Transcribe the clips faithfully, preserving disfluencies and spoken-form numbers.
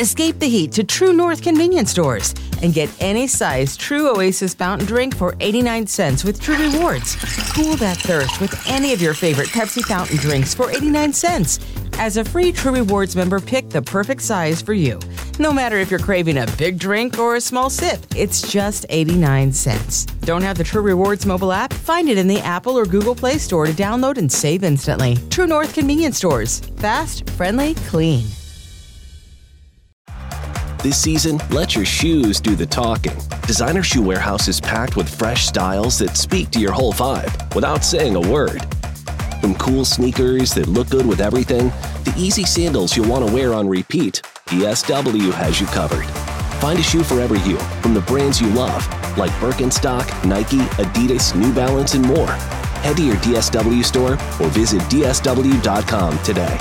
Escape the heat to True North convenience stores and get any size True Oasis fountain drink for eighty-nine cents with True Rewards. Cool that thirst with any of your favorite Pepsi fountain drinks for eighty-nine cents. As a free True Rewards member, pick the perfect size for you. No matter if you're craving a big drink or a small sip, it's just eighty-nine cents. Don't have the True Rewards mobile app? Find it in the Apple or Google Play Store to download and save instantly. True North convenience stores. Fast, friendly, clean. This season, let your shoes do the talking. Designer Shoe Warehouse is packed with fresh styles that speak to your whole vibe without saying a word. From cool sneakers that look good with everything, to easy sandals you'll want to wear on repeat, D S W has you covered. Find a shoe for every you from the brands you love, like Birkenstock, Nike, Adidas, New Balance, and more. Head to your D S W store or visit D S W dot com today.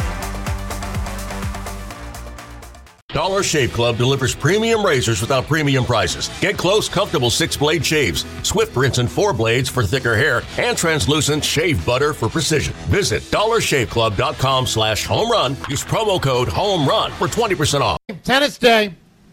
Dollar Shave Club delivers premium razors without premium prices. Get close, comfortable six-blade shaves, swift rinse and four blades for thicker hair, and translucent shave butter for precision. Visit dollar shave club dot com slash home run. Use promo code HOMERUN for twenty percent off. Tennis day.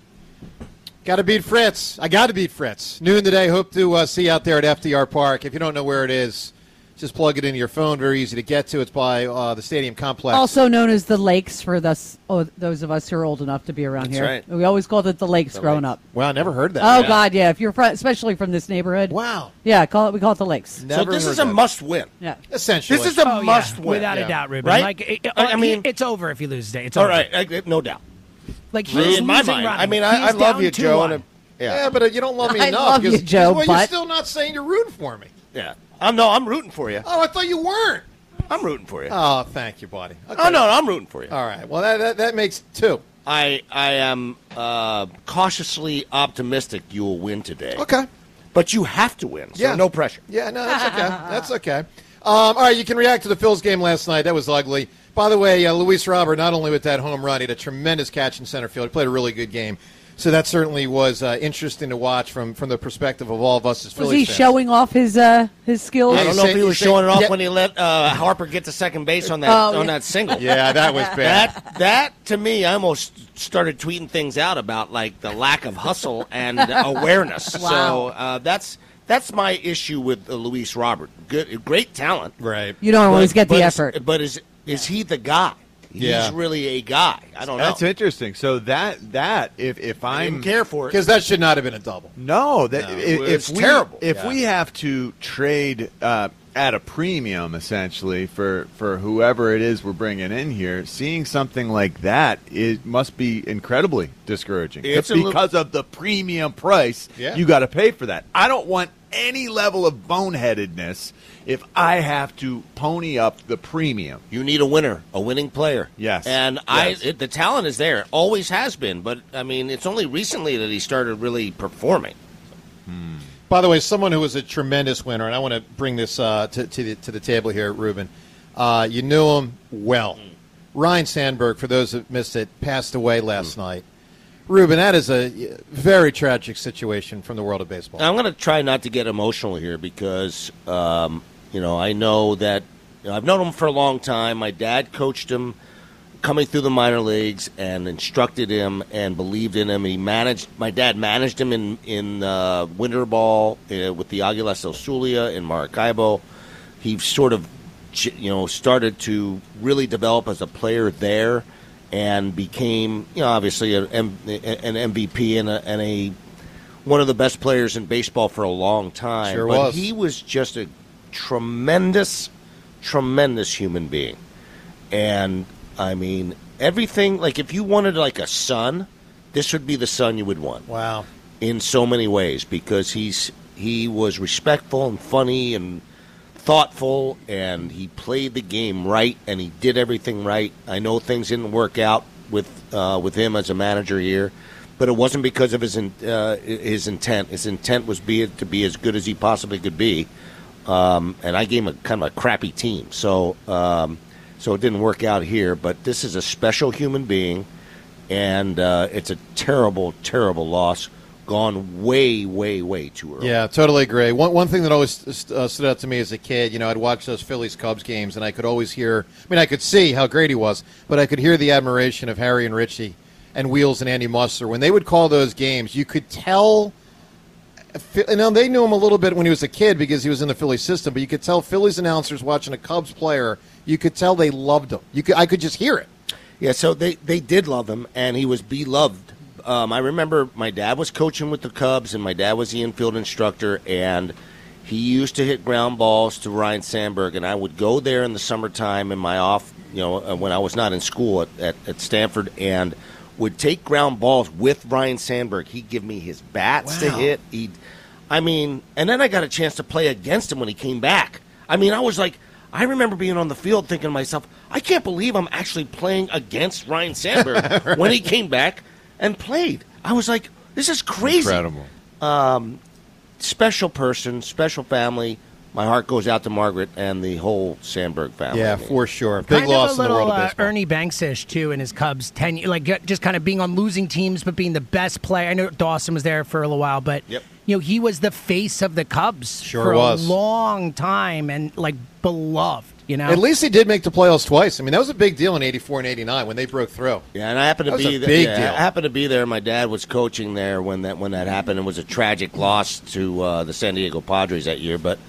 Got to beat Fritz. I got to beat Fritz. Noon today. Hope to uh, see you out there at F D R Park. If you don't know where it is, just plug it into your phone. Very easy to get to. It's by uh, the stadium complex. Also known as the Lakes for thus, oh, those of us who are old enough to be around That's here. Right. We always called it the Lakes the growing Lakes. up. Well, I never heard that. Oh, yeah. God, yeah. If you're from, especially from this neighborhood. Wow. Yeah, call it. we call it the Lakes. Never so this heard is a that. must-win. Yeah. Essentially. This is a Oh, must-win. yeah, without Yeah. a doubt, Ruben. Right? Like, it, I- I he- mean- it's over if he loses today. It's All over. right, I, no doubt. Like he's In my losing mind. running. I mean, I, I He's love down you, two Joe. one. And, Yeah, yeah, but uh, you don't love me I enough. love you, because- Joe, because, well, but- you're still not saying you're rooting for me. yeah. I'm no, I'm rooting for you. Oh, I thought you weren't. I'm rooting for you. Oh, thank you, buddy. Okay. Oh no, I'm rooting for you. All right. Well, that that, that makes two. I I am uh, cautiously optimistic you will win today. Okay. But you have to win. So Yeah. no pressure. Yeah, no, that's okay. That's okay. Um, all right, you can react to the Phils game last night. That was ugly. By the way, uh, Luis Robert, not only with that home run, he had a tremendous catch in center field. He played a really good game. So that certainly was uh, interesting to watch from, from the perspective of all of us as Phillies Was he fans. showing off his uh, his skills? I don't know if he was showing it off yeah. when he let uh, Harper get to second base on that Oh, on yeah. that single. Yeah, that was bad. That that to me, I almost started tweeting things out about like the lack of hustle and awareness. Wow. So uh, that's that's my issue with uh, Luis Robert. Good, great talent. Right. You don't always get the but effort. Is, but is is he the guy? He's Yeah. really a guy. I don't know. That's interesting. So that that if if I I'm didn't care for it. Because that should not have been a double. no that No, if, it was if we terrible. if Yeah. we have to trade uh, at a premium essentially for for whoever it is we're bringing in here, seeing something like that it must be incredibly discouraging. It's Just a little- because of the premium price Yeah. you got to pay for that. I don't want any level of boneheadedness if I have to pony up the premium. You need a winner, a winning player. Yes. And I, Yes. it, the talent is there. Always has been. But, I mean, it's only recently that he started really performing. By the way, someone who was a tremendous winner, and I want to bring this uh, to, to, the, to the table here, Ruben. Uh, you knew him well. Ryan Sandberg, for those that missed it, passed away last night. Ruben, that is a very tragic situation from the world of baseball. I'm going to try not to get emotional here because, um, you know, I know that you know, I've known him for a long time. My dad coached him coming through the minor leagues and instructed him and believed in him. He managed. My dad managed him in in uh, winter ball uh, with the Águilas del Zulia in Maracaibo. He sort of, you know, started to really develop as a player there. And became, you know, obviously a, an M V P and a, and a one of the best players in baseball for a long time. Sure but was. he was just a tremendous, tremendous human being. And I mean, everything. Like if you wanted like a son, this would be the son you would want. Wow. In so many ways, because he's he was respectful and funny and thoughtful, and he played the game right, and he did everything right. I know things didn't work out with uh, with him as a manager here, but it wasn't because of his in, uh, his intent. His intent was be to be as good as he possibly could be, um, and I gave him a kind of a crappy team, so um, so it didn't work out here. But this is a special human being, and uh, it's a terrible, terrible loss. Gone way, way, way too early. Yeah, totally agree. One one thing that always uh, stood out to me as a kid, you know, I'd watch those Phillies-Cubs games, and I could always hear, I mean, I could see how great he was, but I could hear the admiration of Harry and Richie and Wheels and Andy Musser, when they would call those games, you could tell. You know, they knew him a little bit when he was a kid because he was in the Philly system, but you could tell Phillies announcers watching a Cubs player, you could tell they loved him. You could, I could just hear it. Yeah, so they, they did love him, and he was beloved. Um, I remember my dad was coaching with the Cubs, and my dad was the infield instructor, and he used to hit ground balls to Ryne Sandberg, and I would go there in the summertime in my off, you know, when I was not in school at, at, at Stanford, and would take ground balls with Ryne Sandberg. He'd give me his bats Wow. to hit. He'd, I mean, and then I got a chance to play against him when he came back. I mean, I was like, I remember being on the field thinking to myself, I can't believe I'm actually playing against Ryne Sandberg right. when he came back and played. I was like, this is crazy. Incredible. Um, special person, special family. My heart goes out to Margaret and the whole Sandberg family. Yeah, I mean, for sure. Big kind loss of a in the little world of uh, baseball. Ernie Banks-ish, too, in his Cubs tenure. Like, get- just kind of being on losing teams, but being the best player. I know Dawson was there for a little while, but, Yep. you know, he was the face of the Cubs Sure for was. a long time and, like, beloved, you know? At least he did make the playoffs twice. I mean, that was a big deal in eighty-four and eighty-nine when they broke through. Yeah, and I happened to That was be a there. big yeah, deal. I happened to be there. My dad was coaching there when that when that happened. It was a tragic loss to uh, the San Diego Padres that year. But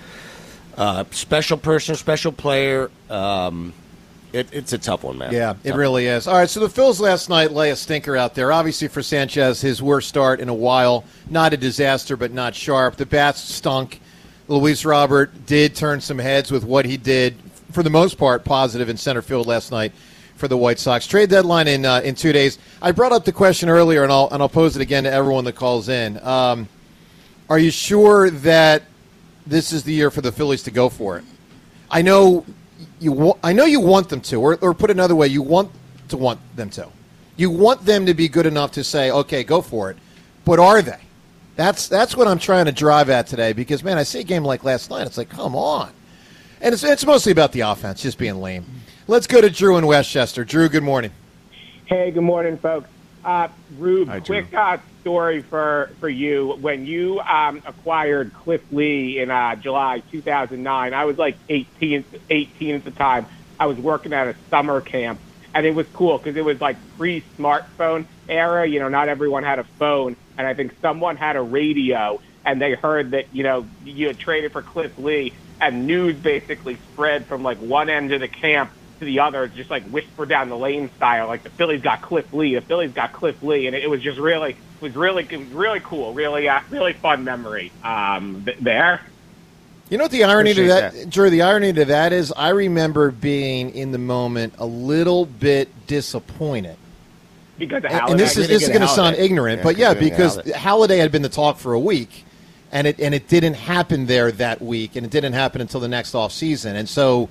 uh, special person, special player. Um, it, it's a tough one, man. Yeah, it Tough. really is. All right, so the Phils last night lay a stinker out there. Obviously for Sanchez, his worst start in a while. Not a disaster, but not sharp. The bats stunk. Luis Robert did turn some heads with what he did, for the most part, positive in center field last night for the White Sox. Trade deadline in uh, in two days. I brought up the question earlier, and I'll and I'll pose it again to everyone that calls in. Um, are you sure that this is the year for the Phillies to go for it? I know you. Wa- I know you want them to, or, or put another way, you want to want them to. You want them to be good enough to say, "Okay, go for it." But are they? That's that's what I'm trying to drive at today. Because man, I see a game like last night. It's like, come on. And it's, it's mostly about the offense, just being lame. Let's go to Drew in Westchester. Drew, good morning. Hey, good morning, folks. Uh, Rube, Hi, Drew. quick uh, story for, for you. When you um, acquired Cliff Lee in uh, July two thousand nine, I was like eighteen, eighteen at the time. I was working at a summer camp, and it was cool because it was like pre-smartphone era. You know, not everyone had a phone, and I think someone had a radio, and they heard that, you know, you had traded for Cliff Lee, and news basically spread from like one end of the camp to the other, just like whisper down the lane style, like the Phillies got Cliff Lee, the Phillies got Cliff Lee, and it, it was just really, it was really, it was really cool, really, uh, really fun memory um, th- there. You know what the irony to Appreciate that, Drew, the irony to that is I remember being in the moment a little bit disappointed. Because of And, Halladay. and this is this is going to sound Halladay. ignorant, Yeah, but yeah, because because of Halladay had been the talk for a week, and it and it didn't happen there that week, and it didn't happen until the next off season. And so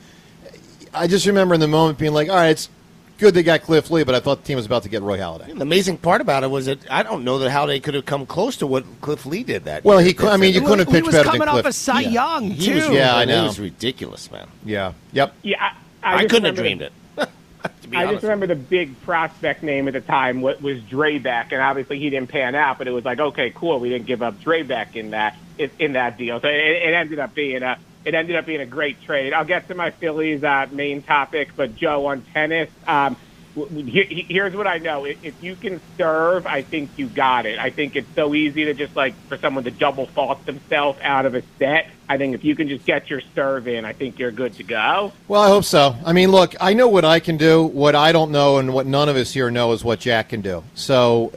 I just remember in the moment being like, all right, it's good they got Cliff Lee, but I thought the team was about to get Roy Halladay. The amazing part about it was that I don't know that how they could have come close to what Cliff Lee did that Well, year. he, cou- I mean, you He couldn't have was- he pitched was better than coming Cliff. off a Cy Yeah. Young, He too. was, Yeah, I It know. was ridiculous, man. Yeah. Yep. Yeah, I, I, I just couldn't have remember dreamed the- it. to be I honest just remember the big prospect name at the time was, was Drebeck, and obviously he didn't pan out. But it was like, okay, cool, we didn't give up Drebeck in that in, in that deal. So it, it ended up being a it ended up being a great trade. I'll get to my Phillies uh, main topic, but Joe, on tennis, um, w- he- here's what I know: if, if you can serve, I think you got it. I think it's so easy to just like for someone to double fault themselves out of a set. I think if you can just get your serve in, I think you're good to go. Well, I hope so. I mean, look, I know what I can do. What I don't know and what none of us here know is what Jack can do. So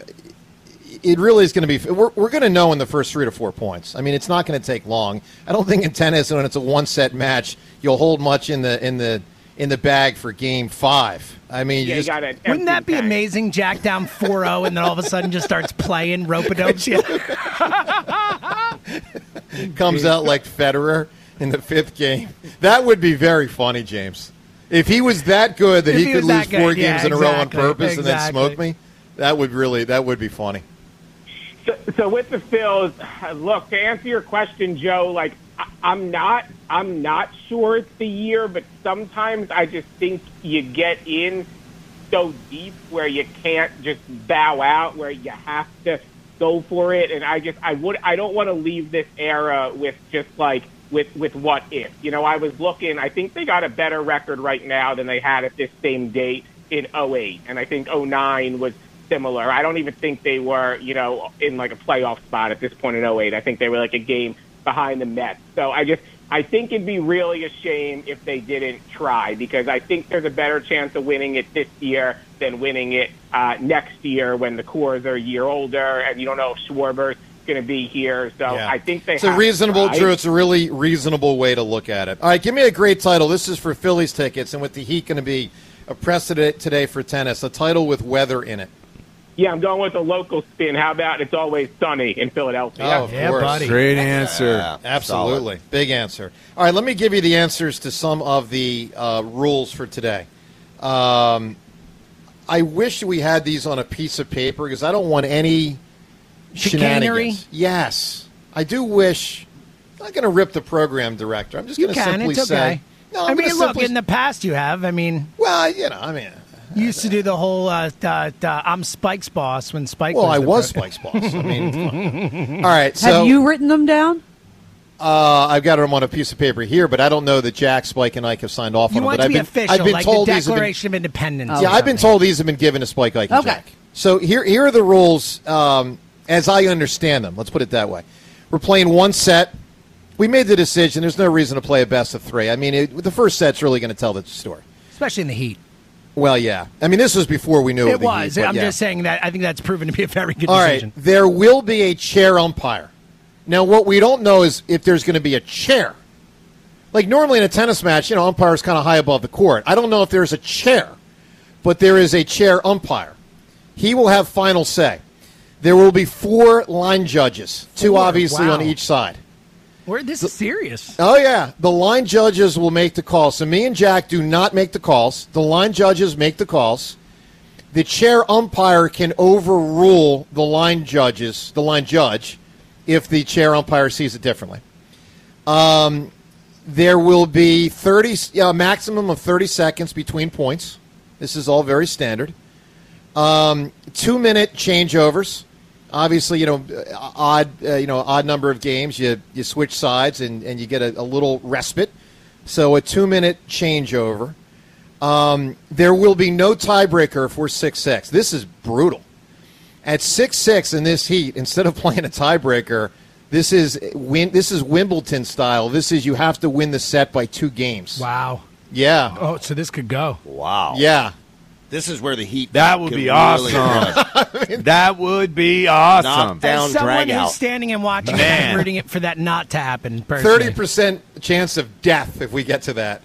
it really is going to be – we're, we're going to know in the first three to four points. I mean, it's not going to take long. I don't think in tennis, when it's a one-set match, you'll hold much in the in the, in the bag for game five. I mean, Yeah, you you just, got it. Wouldn't that be amazing? Jack down four oh, and then all of a sudden just starts playing rope-a-dope. comes out like Federer in the fifth game. That would be very funny, James. If he was that good that If he, he could was lose that four good, yeah, games in a row on exactly, purpose and then exactly. smoke me, that would really that would be funny. So, so with the Phils, look, to answer your question, Joe, like I, I'm not, I'm not sure it's the year, but sometimes I just think you get in so deep where you can't just bow out, where you have to go for it. And I just, I would, I don't want to leave this era with just like with with what if. You know, I was looking. I think they got a better record right now than they had at this same date in oh eight, and I think oh nine was similar. I don't even think they were, you know, in like a playoff spot at this point in oh eight. I think they were like a game behind the Mets. So I just, I think it'd be really a shame if they didn't try, because I think there's a better chance of winning it this year than winning it uh, next year when the cores are a year older and you don't know if Schwarber's going to be here. So Yeah. I think they It's a have reasonable, to try. Drew. It's a really reasonable way to look at it. All right, give me a great title. This is for Phillies tickets, and with the Heat going to be a precedent today for tennis, a title with weather in it. Yeah, I'm going with a local spin. How about It's Always Sunny in Philadelphia? Oh, of Yeah, course. buddy. Great answer. Yeah, Absolutely. Big answer. All right, let me give you the answers to some of the uh, rules for today. Um, I wish we had these on a piece of paper because I don't want any Chicanery? shenanigans. Yes. I do wish. I'm not going to rip the program director. I'm just You going to can. simply It's say. okay. No, I'm I mean, gonna look, simply- in the past you have. I mean, Well, you know, I mean. you used to do the whole uh, uh, uh, I'm Spike's boss when Spike Well, was I the was pro- Spike's boss. I mean, come on. All right. So Have you written them down? Uh, I've got them on a piece of paper here, but I don't know that Jack, Spike, and Ike have signed off You on them. want But it to I've be been, official, I've been like told the these have been, Declaration of Independence. Oh, yeah, or I've been something. told these have been given to Spike, Ike, and Okay. Jack. So here, here are the rules um, as I understand them. Let's put it that way. We're playing one set. We made the decision. There's no reason to play a best of three. I mean, it, the first set's really going to tell the story. especially in the Heat. Well, yeah. I mean, this was before we knew It of the was. Heat, but I'm yeah. just saying that I think that's proven to be a very good All right, decision. there will be a chair umpire. Now, what we don't know is if there's going to be a chair. Like normally in a tennis match, you know, umpire is kind of high above the court. I don't know if there's a chair, but there is a chair umpire. He will have final say. There will be four line judges, two Four, obviously wow. on each side. We're, this is serious. Oh, yeah. The line judges will make the calls. So me and Jack do not make the calls. The line judges make the calls. The chair umpire can overrule the line judges, the line judge, if the chair umpire sees it differently. Um, there will be thirty, a maximum of thirty seconds between points. This is all very standard. Um, two-minute changeovers. Obviously, you know, odd, uh, you know, odd number of games. You you switch sides and, and you get a, a little respite. So a two-minute changeover. Um, there will be no tiebreaker if we're six six. This is brutal. At six six in this heat, instead of playing a tiebreaker, this is win. This is Wimbledon style. This is you have to win the set by two games. Wow. Yeah. Oh, so this could go. Wow. Yeah. This is where the Heat. That would can be really awesome. That would be awesome. Knock down, As someone drag who's out. standing and watching, Man. I'm rooting it for that not to happen. Personally. Thirty percent chance of death if we get to that.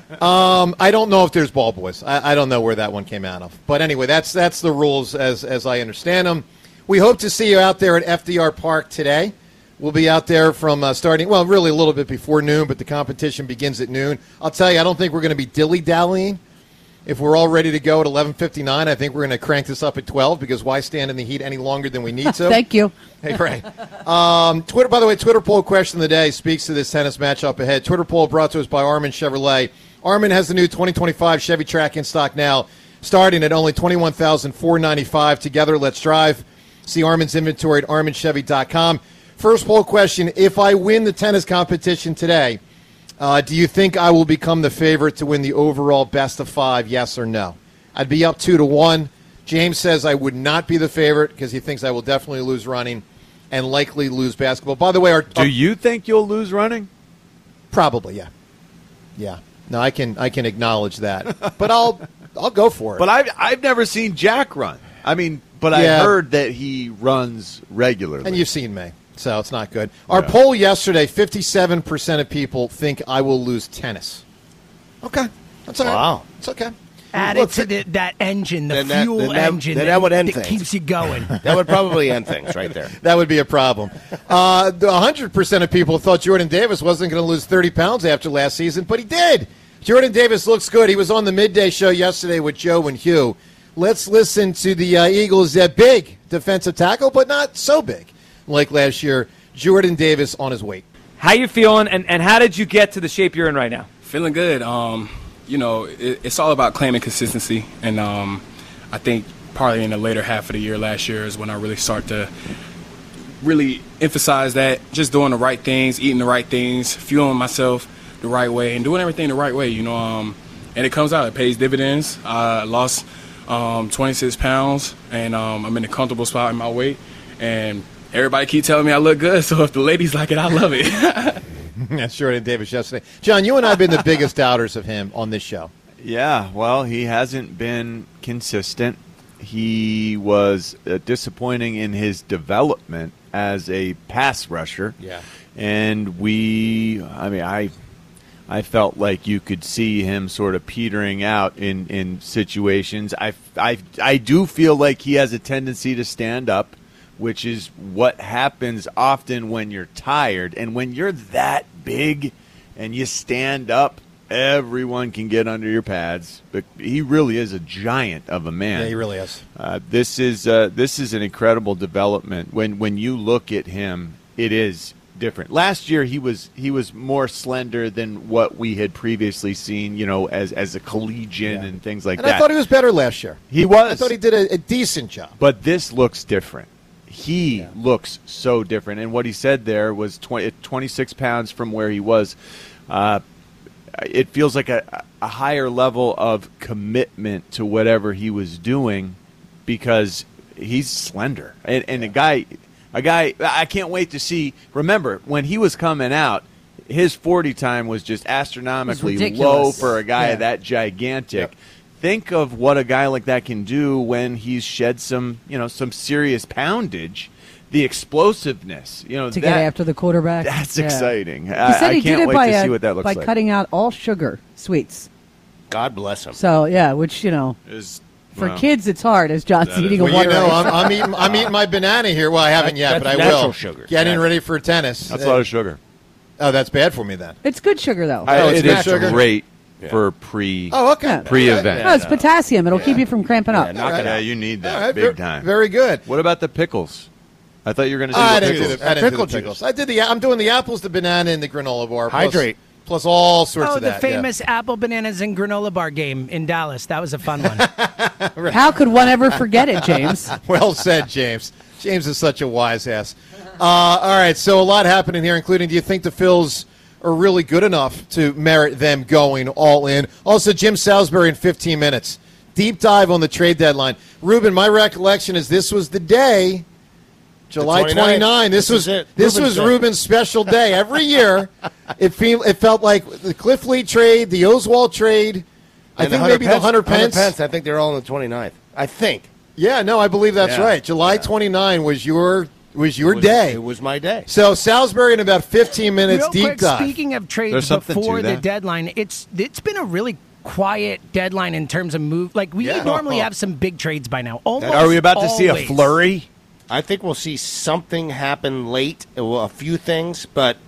Um, I don't know if there's ball boys. I, I don't know where that one came out of. But anyway, that's that's the rules as as I understand them. We hope to see you out there at F D R Park today. We'll be out there from uh, starting, well, really a little bit before noon, but the competition begins at noon. I'll tell you, I don't think we're going to be dilly-dallying. If we're all ready to go at eleven fifty-nine, I think we're going to crank this up at twelve because why stand in the heat any longer than we need to? Thank you. Hey, right. Um, Twitter, by the way, Twitter poll question of the day speaks to this tennis matchup ahead. Twitter poll brought to us by Armin Chevrolet. Armin has the new twenty twenty-five Chevy Track in stock now, starting at only twenty-one thousand four hundred ninety-five dollars. Together, let's drive. See Armin's inventory at armin chevy dot com. First poll question, if I win the tennis competition today, uh, do you think I will become the favorite to win the overall best of five, yes or no? I'd be up two to one. James says I would not be the favorite because he thinks I will definitely lose running and likely lose basketball. By the way, our, Do our you think you'll lose running? probably, yeah. Yeah. No, I can I can acknowledge that. But I'll I'll go for it. But I've, I've never seen Jack run. I mean, but Yeah. I heard that he runs regularly. And you've seen me, so it's not good. Our Yeah. poll yesterday, fifty-seven percent of people think I will lose tennis. Okay. That's all right. Wow. It's okay. Add Look, it to the, that engine, the Then that- fuel then that- engine then that would end that things. keeps you going. That would probably end things right there. That would be a problem. Uh, the one hundred percent of people thought Jordan Davis wasn't going to lose thirty pounds after last season, but he did. Jordan Davis looks good. He was on the midday show yesterday with Joe and Hugh. Let's listen to the uh, Eagles' uh, big defensive tackle, but not so big like last year. Jordan Davis on his weight. How you feeling, and, and how did you get to the shape you're in right now? Feeling good. Um, you know, it, it's all about claiming consistency, and um, I think probably in the later half of the year last year is when I really start to really emphasize that, just doing the right things, eating the right things, fueling myself the right way, and doing everything the right way. You know, um, and it comes out. It pays dividends. I lost um, twenty-six pounds, and um, I'm in a comfortable spot in my weight. And everybody keep telling me I look good, so if the ladies like it, I love it. That's Jordan Davis yesterday. John, you and I have been the biggest doubters of him on this show. Yeah, well, he hasn't been consistent. He was uh, disappointing in his development as a pass rusher. Yeah. And we, I mean, I I felt like you could see him sort of petering out in, in situations. I, I, I do feel like he has a tendency to stand up, which is what happens often when you're tired. And when you're that big and you stand up, everyone can get under your pads. But he really is a giant of a man. Yeah, he really is. Uh, this is uh, this is an incredible development. When when you look at him, it is different. Last year he was he was more slender than what we had previously seen, you know, as as a collegian Yeah. and things like And that. I thought he was better last year. He was. I thought he did a, a decent job. But this looks different. He yeah. looks so different. And what he said there was twenty, twenty-six pounds from where he was. Uh, it feels like a, a higher level of commitment to whatever he was doing because he's slender. And, and yeah. a guy, a guy, I can't wait to see. Remember, when he was coming out, his forty time was just astronomically was low for a guy yeah. that gigantic. Yep. Think of what a guy like that can do when he's shed some, you know, some serious poundage. The explosiveness, you know, to that, get after the quarterback. That's yeah. exciting. He I, said he I can't did it wait by, to uh, see what that looks by like. cutting out all sugar sweets. God bless him. So yeah, which you know, Is, for well, kids it's hard as John's that eating is- a Well, you water know, ice. I'm, I'm eating I'm eating my banana here. Well, I haven't That- yet, but I that's will. natural sugar. Getting Natural. ready for tennis. That's a lot of sugar. Oh, that's bad for me then. It's good sugar though. I, Oh, it's it is natural sugar? great for pre Oh, okay. Yeah. pre-event. no, it's potassium. It'll keep you from cramping up. knock right. it Yeah, out. you need that All right, big ver- time. Very good. What about the pickles? I thought you were going to do I the didn't do pickles. the, I didn't do Pickle the juice. pickles. I did the. I'm doing the apples, the banana, and the granola bar. Plus, Hydrate. Plus all sorts Oh, of the that. yeah. famous apple, bananas, and granola bar game in Dallas. That was a fun one. How could one ever forget it, James? Well said, James. James is such a wise ass. Uh, all right, so a lot happening here, including do you think the Phils are really good enough to merit them going all in? Also, Jim Salisbury in fifteen minutes. Deep dive on the trade deadline. Ruben, my recollection is this was the day, July twenty-ninth. twenty-ninth. This, This was is it. this Ruben's was day. Ruben's special day. Every year, it feel it felt like the Cliff Lee trade, the Oswald trade. I And think Hunter maybe the Hunter Pence. Pence. I think they're all on the twenty-ninth. I think. Yeah, no, I believe that's Yeah. right. July twenty-ninth was your was your It was- day. It was my day. So Salisbury in about fifteen minutes, Real deep quick, dive. speaking of trades There's something to before the that. deadline, it's it's been a really quiet deadline in terms of move. Like we Yeah. normally have some big trades by now. Almost Are we about to see a always. flurry? I think we'll see something happen late, well, a few things, but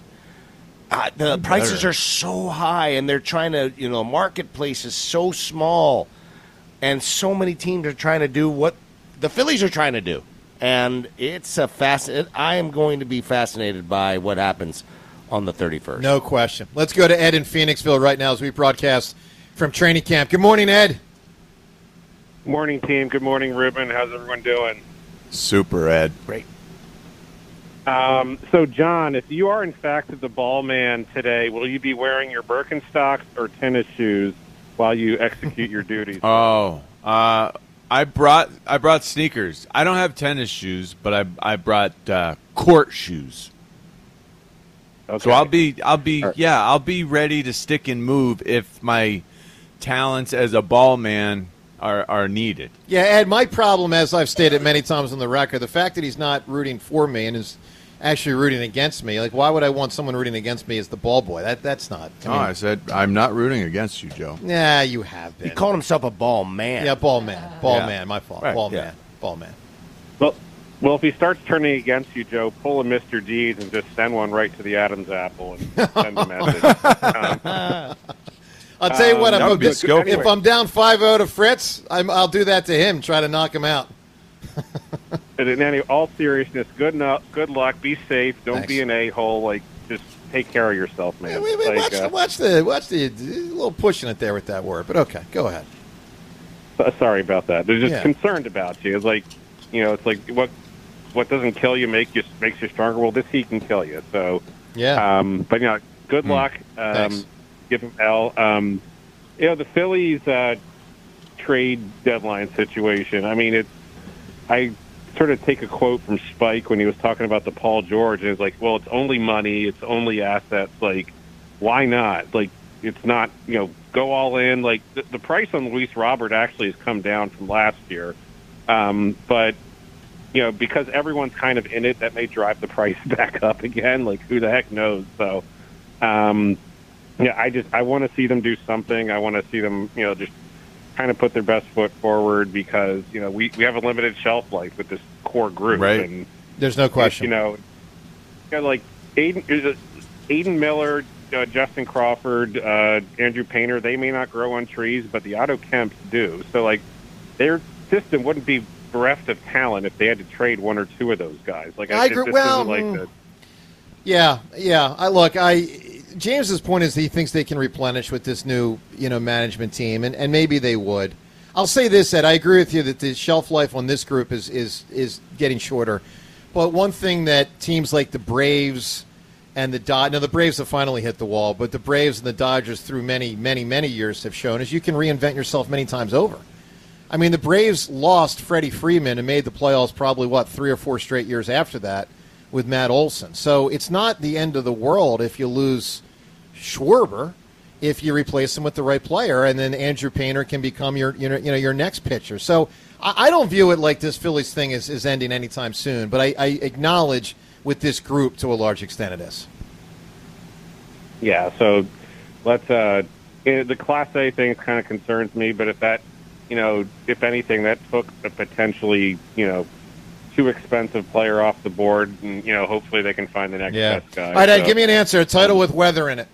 uh, the prices are so high, and they're trying to, you know, marketplace is so small, and so many teams are trying to do what the Phillies are trying to do, and it's a fast. I am going to be fascinated by what happens on the thirty-first. No question. Let's go to Ed in Phoenixville right now as we broadcast from training camp. Good morning, Ed. Morning, team. Good morning, Ruben. How's everyone doing? Super, Ed. Great. Um, so, John, if you are in fact the ball man today, will you be wearing your Birkenstocks or tennis shoes while you execute your duties? Oh, uh, I brought I brought sneakers. I don't have tennis shoes, but I I brought uh, court shoes. Okay. So I'll be I'll be All right. yeah I'll be ready to stick and move if my talents as a ball man are are needed. Yeah, Ed, my problem, as I've stated many times on the record, the fact that he's not rooting for me and is actually rooting against me, like, why would I want someone rooting against me as the ball boy? That That's not. I Oh, mean, I said I'm not rooting against you, Joe. yeah, you have been. He called himself a ball man. Yeah, ball man. Ball Yeah. man, my fault. Right, Ball yeah. man. Ball man. Well, well, if he starts turning against you, Joe, pull a Mister Deeds and just send one right to the Adam's apple and send a message. Um, I'll tell you what, Um, I'm that would be a- skillful. if I'm down five oh to Fritz, I'm, I'll do that to him, try to knock him out. and in any all seriousness, good enough, good luck. Be safe. Don't Thanks. be an a-hole. Like, just take care of yourself, man. Wait, wait, Like, watch, uh, watch the watch the a little pushing it there with that word, but okay, go ahead. Uh, sorry about that. They're just Yeah. concerned about you. It's like, you know, it's like what what doesn't kill you make you makes you stronger. Well, this heat can kill you. So, Yeah. um, but you know, good luck. Thanks. Um, give him L. Um, you know, the Phillies uh, trade deadline situation. I mean, it's I sort of take a quote from Spike when he was talking about the Paul George, and it's like, well, it's only money, it's only assets. Like, why not? Like, it's not, you know, go all in. Like, the, the price on Luis Robert actually has come down from last year. Um, but, you know, because everyone's kind of in it, that may drive the price back up again. Like, who the heck knows? So, um, yeah, I just, I want to see them do something. I want to see them, you know, just kind of put their best foot forward because, you know, we, we have a limited shelf life with this core group. Right. And, there's no question. You know, you know like Aiden, Aiden Miller, uh, Justin Crawford, uh, Andrew Painter, they may not grow on trees, but the Otto Kemps do. So, like, their system wouldn't be bereft of talent if they had to trade one or two of those guys. Like, I it agree. just Well, isn't like mm, the, yeah, yeah. I look, I James's point is he thinks they can replenish with this new, you know, management team, and, and maybe they would. I'll say this, Ed. I agree with you that the shelf life on this group is is is getting shorter. But one thing that teams like the Braves and the Dodgers, now the Braves have finally hit the wall, but the Braves and the Dodgers through many, many, many years have shown is you can reinvent yourself many times over. I mean, the Braves lost Freddie Freeman and made the playoffs probably, what, three or four straight years after that with Matt Olson. So it's not the end of the world if you lose Schwarber, if you replace him with the right player, and then Andrew Painter can become your, you know, you know your next pitcher. So I, I don't view it like this Phillies thing is, is ending anytime soon, but I, I acknowledge with this group to a large extent it is. yeah, so let's, uh, you know, the Class A thing kind of concerns me, but if that, you know, if anything, that took a potentially, you know, too expensive player off the board, and, you know, hopefully they can find the next Yeah. best guy. All right, Ed, So, give me an answer. A title with weather in it.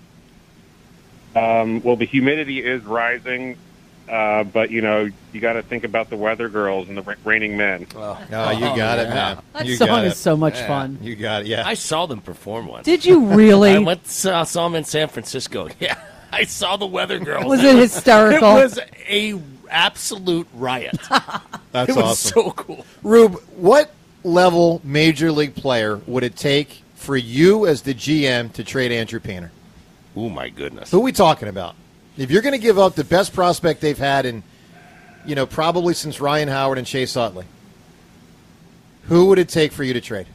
Um, well, the humidity is rising, uh, but, you know, you got to think about the weather girls and the ra- raining men. Oh, oh you got it, man. That you song got is it. so much Yeah. fun. You got it, yeah. I saw them perform once. Did you really? I went saw, saw them in San Francisco. Yeah, I saw the Weather Girls. Was it hysterical? It was a absolute riot. That's it was awesome. so cool. Rube, what level major league player would it take for you as the G M to trade Andrew Painter? Oh, my goodness. Who are we talking about? If you're going to give up the best prospect they've had in, you know, probably since Ryan Howard and Chase Utley, who would it take for you to trade?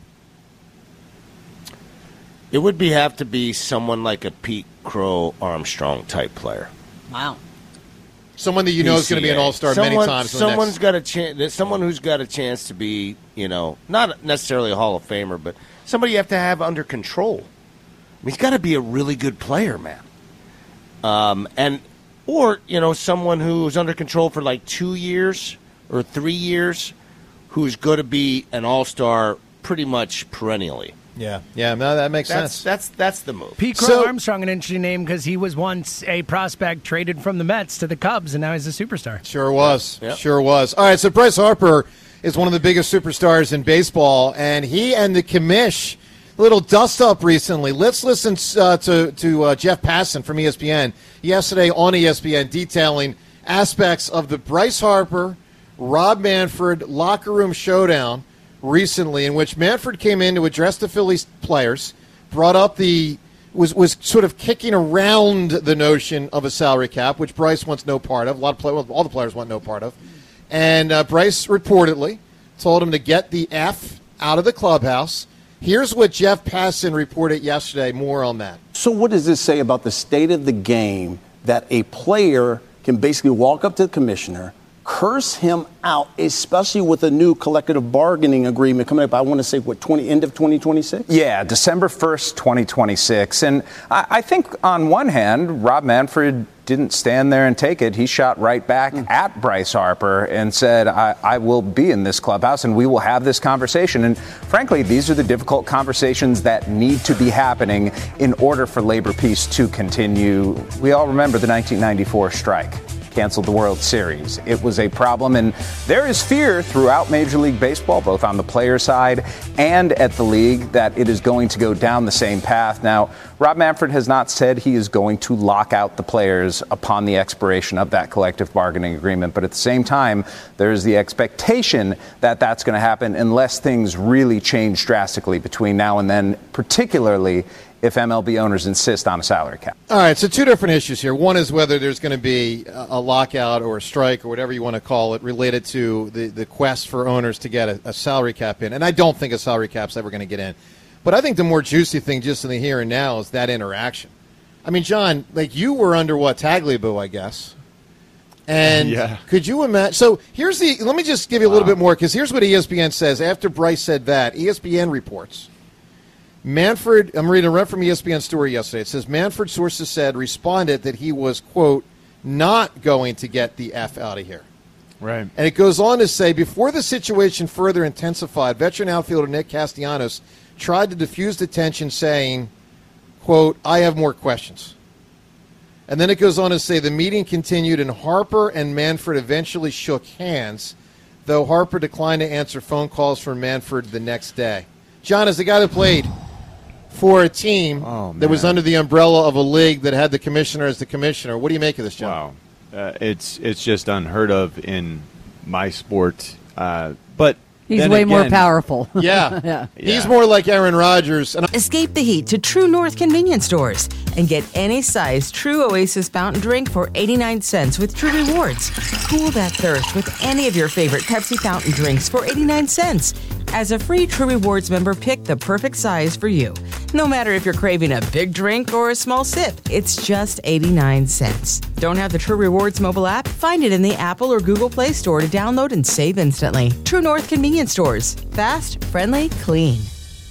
It would be have to be someone like a Pete Crow Armstrong type player. Wow. Someone that you know is going to be an all-star many Someone- times. in the Someone's next- got a chance. Someone who's got a chance to be, you know, not necessarily a Hall of Famer, but somebody you have to have under control. I mean, he's got to be a really good player, man. Um, and or you know, someone who's under control for like two years or three years, who's going to be an all-star pretty much perennially. Yeah, yeah, no, that makes That's sense. that's that's the move. Pete Crow So- Armstrong, an interesting name because he was once a prospect traded from the Mets to the Cubs, and now he's a superstar. Sure was. Yep. Sure was. All right, so Bryce Harper is one of the biggest superstars in baseball, and he and the commish, a little dust-up recently. Let's listen uh, to, to uh, Jeff Passan from E S P N yesterday on E S P N detailing aspects of the Bryce Harper, Rob Manfred locker room showdown recently, in which Manfred came in to address the Phillies players, brought up the was was sort of kicking around the notion of a salary cap, which Bryce wants no part of. A lot of play, well, all the players want no part of, and uh, Bryce reportedly told him to get the F out of the clubhouse. Here's what Jeff Passan reported yesterday. More on that. So what does this say about the state of the game that a player can basically walk up to the commissioner, curse him out, especially with a new collective bargaining agreement coming up, I want to say, what, twenty end of twenty twenty-six? Yeah, December first, twenty twenty-six. And I, I think on one hand, Rob Manfred didn't stand there and take it. He shot right back mm. at Bryce Harper and said, I, I will be in this clubhouse and we will have this conversation. And frankly, these are the difficult conversations that need to be happening in order for labor peace to continue. We all remember the nineteen ninety-four strike. Canceled the World Series. It was a problem, and there is fear throughout Major League Baseball, both on the player side and at the league, that it is going to go down the same path. Now, Rob Manfred has not said he is going to lock out the players upon the expiration of that collective bargaining agreement, but at the same time, there is the expectation that that's going to happen unless things really change drastically between now and then, particularly if M L B owners insist on a salary cap. All right, so two different issues here. One is whether there's going to be a a lockout or a strike or whatever you want to call it related to the, the quest for owners to get a, a salary cap in. And I don't think a salary cap's ever going to get in. But I think the more juicy thing just in the here and now is that interaction. I mean, John, like you were under what, Tagliabue, I guess. And Yeah. could you imagine? So here's the, let me just give you a little bit more, because here's what E S P N says. After Bryce said that, E S P N reports, Manfred, I'm reading a rep from E S P N story yesterday. It says Manfred, sources said, responded that he was, quote, not going to get the F out of here. Right. And it goes on to say, before the situation further intensified, veteran outfielder Nick Castellanos tried to diffuse the tension, saying, quote, I have more questions. And then it goes on to say the meeting continued and Harper and Manfred eventually shook hands, though Harper declined to answer phone calls from Manfred the next day. John, as the guy that played for a team Oh, that was man. under the umbrella of a league that had the commissioner as the commissioner, what do you make of this, John? Wow. Uh, it's it's just unheard of in my sport. Uh, but He's then way more again- powerful. Yeah. yeah. He's more like Aaron Rodgers. And Escape the heat to True North convenience stores and get any size True Oasis fountain drink for eighty-nine cents with True Rewards. Cool that thirst with any of your favorite Pepsi fountain drinks for eighty-nine cents. As a free True Rewards member, pick the perfect size for you. No matter if you're craving a big drink or a small sip, it's just eighty-nine cents. Don't have the True Rewards mobile app? Find it in the Apple or Google Play Store to download and save instantly. True North convenience stores. Fast, friendly, clean.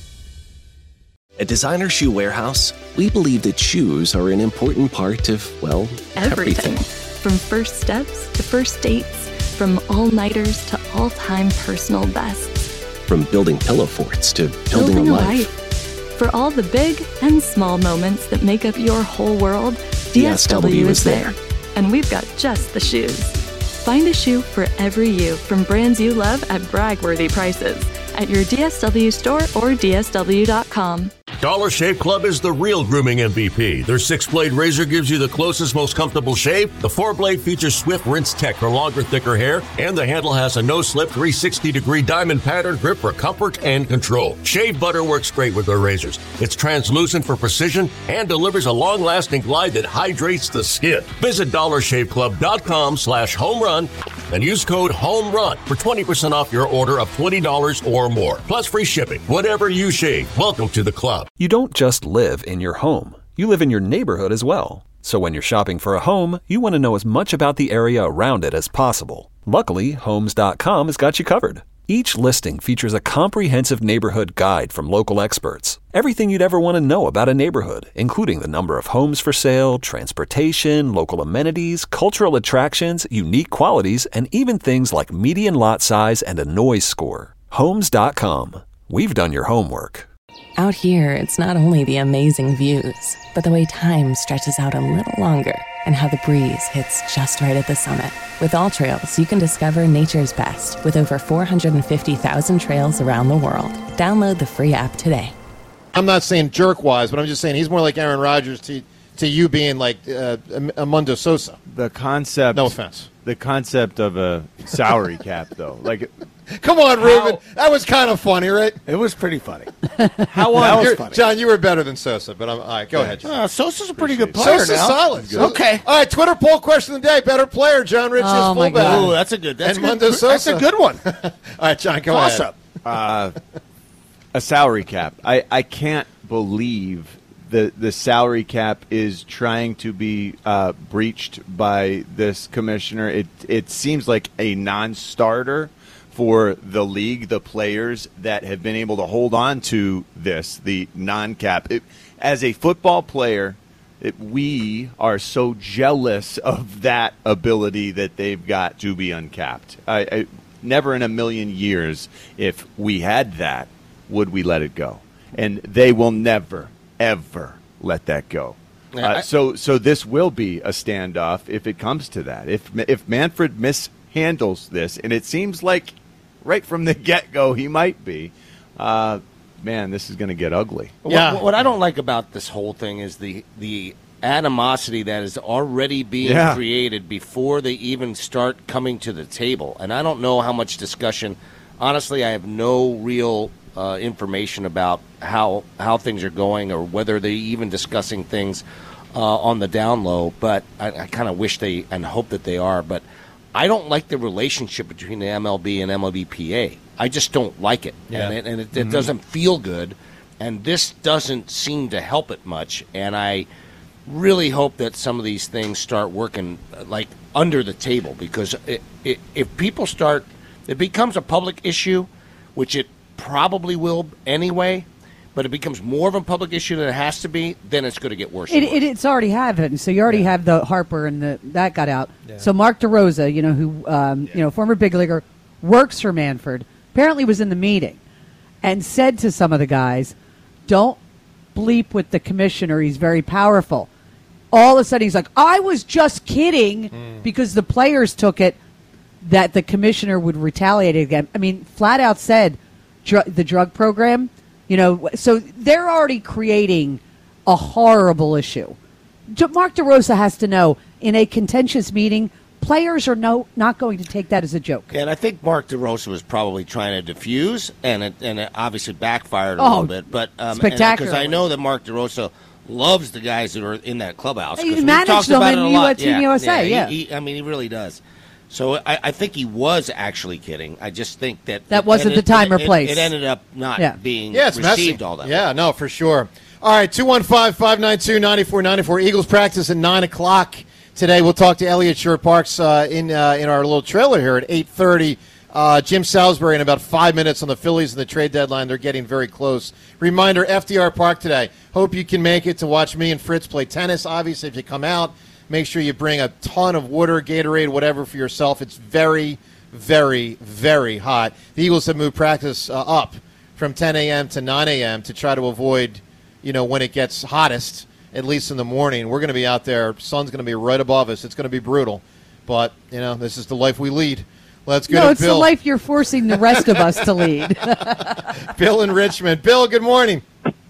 At Designer Shoe Warehouse, we believe that shoes are an important part of, well, Everything. everything. From first steps to first dates, from all-nighters to all-time personal bests. From building pillow forts to building, a life. For all the big and small moments that make up your whole world, D S W, D S W is is there. And we've got just the shoes. Find a shoe for every you from brands you love at brag-worthy prices at your D S W store or D S W dot com. Dollar Shave Club is the real grooming M V P. Their six-blade razor gives you the closest, most comfortable shave. The four-blade features Swift Rinse Tech for longer, thicker hair. And the handle has a no-slip three hundred sixty degree diamond pattern grip for comfort and control. Shave butter works great with their razors. It's translucent for precision and delivers a long-lasting glide that hydrates the skin. Visit dollar shave club dot com slash home run and use code HOMERUN for twenty percent off your order of twenty dollars or more. Plus free shipping. Whatever you shave, welcome to the club. You don't just live in your home. You live in your neighborhood as well. So when you're shopping for a home, you want to know as much about the area around it as possible. Luckily, Homes dot com has got you covered. Each listing features a comprehensive neighborhood guide from local experts. Everything you'd ever want to know about a neighborhood, including the number of homes for sale, transportation, local amenities, cultural attractions, unique qualities, and even things like median lot size and a noise score. Homes dot com. We've done your homework. Out here, it's not only the amazing views, but the way time stretches out a little longer and how the breeze hits just right at the summit. With All Trails, you can discover nature's best with over four hundred fifty thousand trails around the world. Download the free app today. I'm not saying jerk-wise, but I'm just saying he's more like Aaron Rodgers to to you being like uh, Amundo Sosa. The concept. No offense. The concept of a salary cap, though, like. Come on, Ruben. That was kind of funny, right? It was pretty funny. How That on? was You're- funny. John, you were better than Sosa, but I'm, all right, go ahead. John. Uh, Sosa's a pretty good player Sosa's now. solid. Good. Okay. All right, Twitter poll question of the day. Better player, John Ritchie Oh, is my fullback. God. Ooh, that's a good- that's and a good- Mundo Sosa. that's a good one. All right, John, go Toss ahead. up. Uh, a salary cap. I, I can't believe the the salary cap is trying to be uh, breached by this commissioner. It it seems like a non-starter for the league, the players that have been able to hold on to this, the non-cap. It, as a football player, it, we are so jealous of that ability that they've got to be uncapped. I, I, never in a million years, if we had that, would we let it go. And they will never, ever let that go. Yeah, Uh, I- so, so this will be a standoff if it comes to that. If if Manfred mishandles this, and it seems like right from the get-go he might be, uh, man, this is going to get ugly. What, what I don't like about this whole thing is the the animosity that is already being Yeah. created before they even start coming to the table. And I don't know how much discussion. Honestly, I have no real uh, information about how how things are going, or whether they're even discussing things uh, on the down low. But I, I kind of wish they and hope that they are. But I don't like the relationship between the M L B and M L B P A. I just don't like it, Yeah. and it, and it, Mhm. it doesn't feel good. And this doesn't seem to help it much. And I really hope that some of these things start working uh, like under the table, because it, it, if people start, it becomes a public issue, which it probably will anyway. But it becomes more of a public issue than it has to be, then it's going to get worse. It, it, it's already happened. So you already have the Harper and the that got out. So Mark DeRosa, you know, who um, you know, former big leaguer, works for Manfred, apparently was in the meeting and said to some of the guys, "Don't bleep with the commissioner. He's very powerful." All of a sudden, he's like, "I was just kidding," because the players took it that the commissioner would retaliate again. I mean, flat out said dr- the drug program. You know, so they're already creating a horrible issue. D- Mark DeRosa has to know, in a contentious meeting, players are no not going to take that as a joke. And I think Mark DeRosa was probably trying to diffuse, and it, and it obviously backfired a Oh, little bit. But um, spectacular. Because I know that Mark DeRosa loves the guys that are in that clubhouse. He 'cause we've managed talked them about in it a U- lot. Team U S A, yeah. he- he- I mean, he really does. So I, I think he was actually kidding. I just think that That it wasn't ended- the time or it- it- place. It ended up not Yeah. being Yeah, it's received messy. all that. Yeah, no, for sure. All right, two one five, five nine two, nine four nine four. Eagles practice at nine o'clock today. We'll talk to Elliott Shore-Parks uh, in uh, in our little trailer here at eight thirty. Uh, Jim Salisbury in about five minutes on the Phillies and the trade deadline. They're getting very close. Reminder, F D R Park today. Hope you can make it to watch me and Fritz play tennis. Obviously, if you come out, make sure you bring a ton of water, Gatorade, whatever for yourself. It's very, very, very hot. The Eagles have moved practice uh, up from ten a.m. to nine a.m. to try to avoid, you know, when it gets hottest, at least in the morning. We're going to be out there. Sun's going to be right above us. It's going to be brutal. But, you know, this is the life we lead. Let's go No, to it's Bill. the life you're forcing the rest of us to lead. Bill in Richmond. Bill, good morning.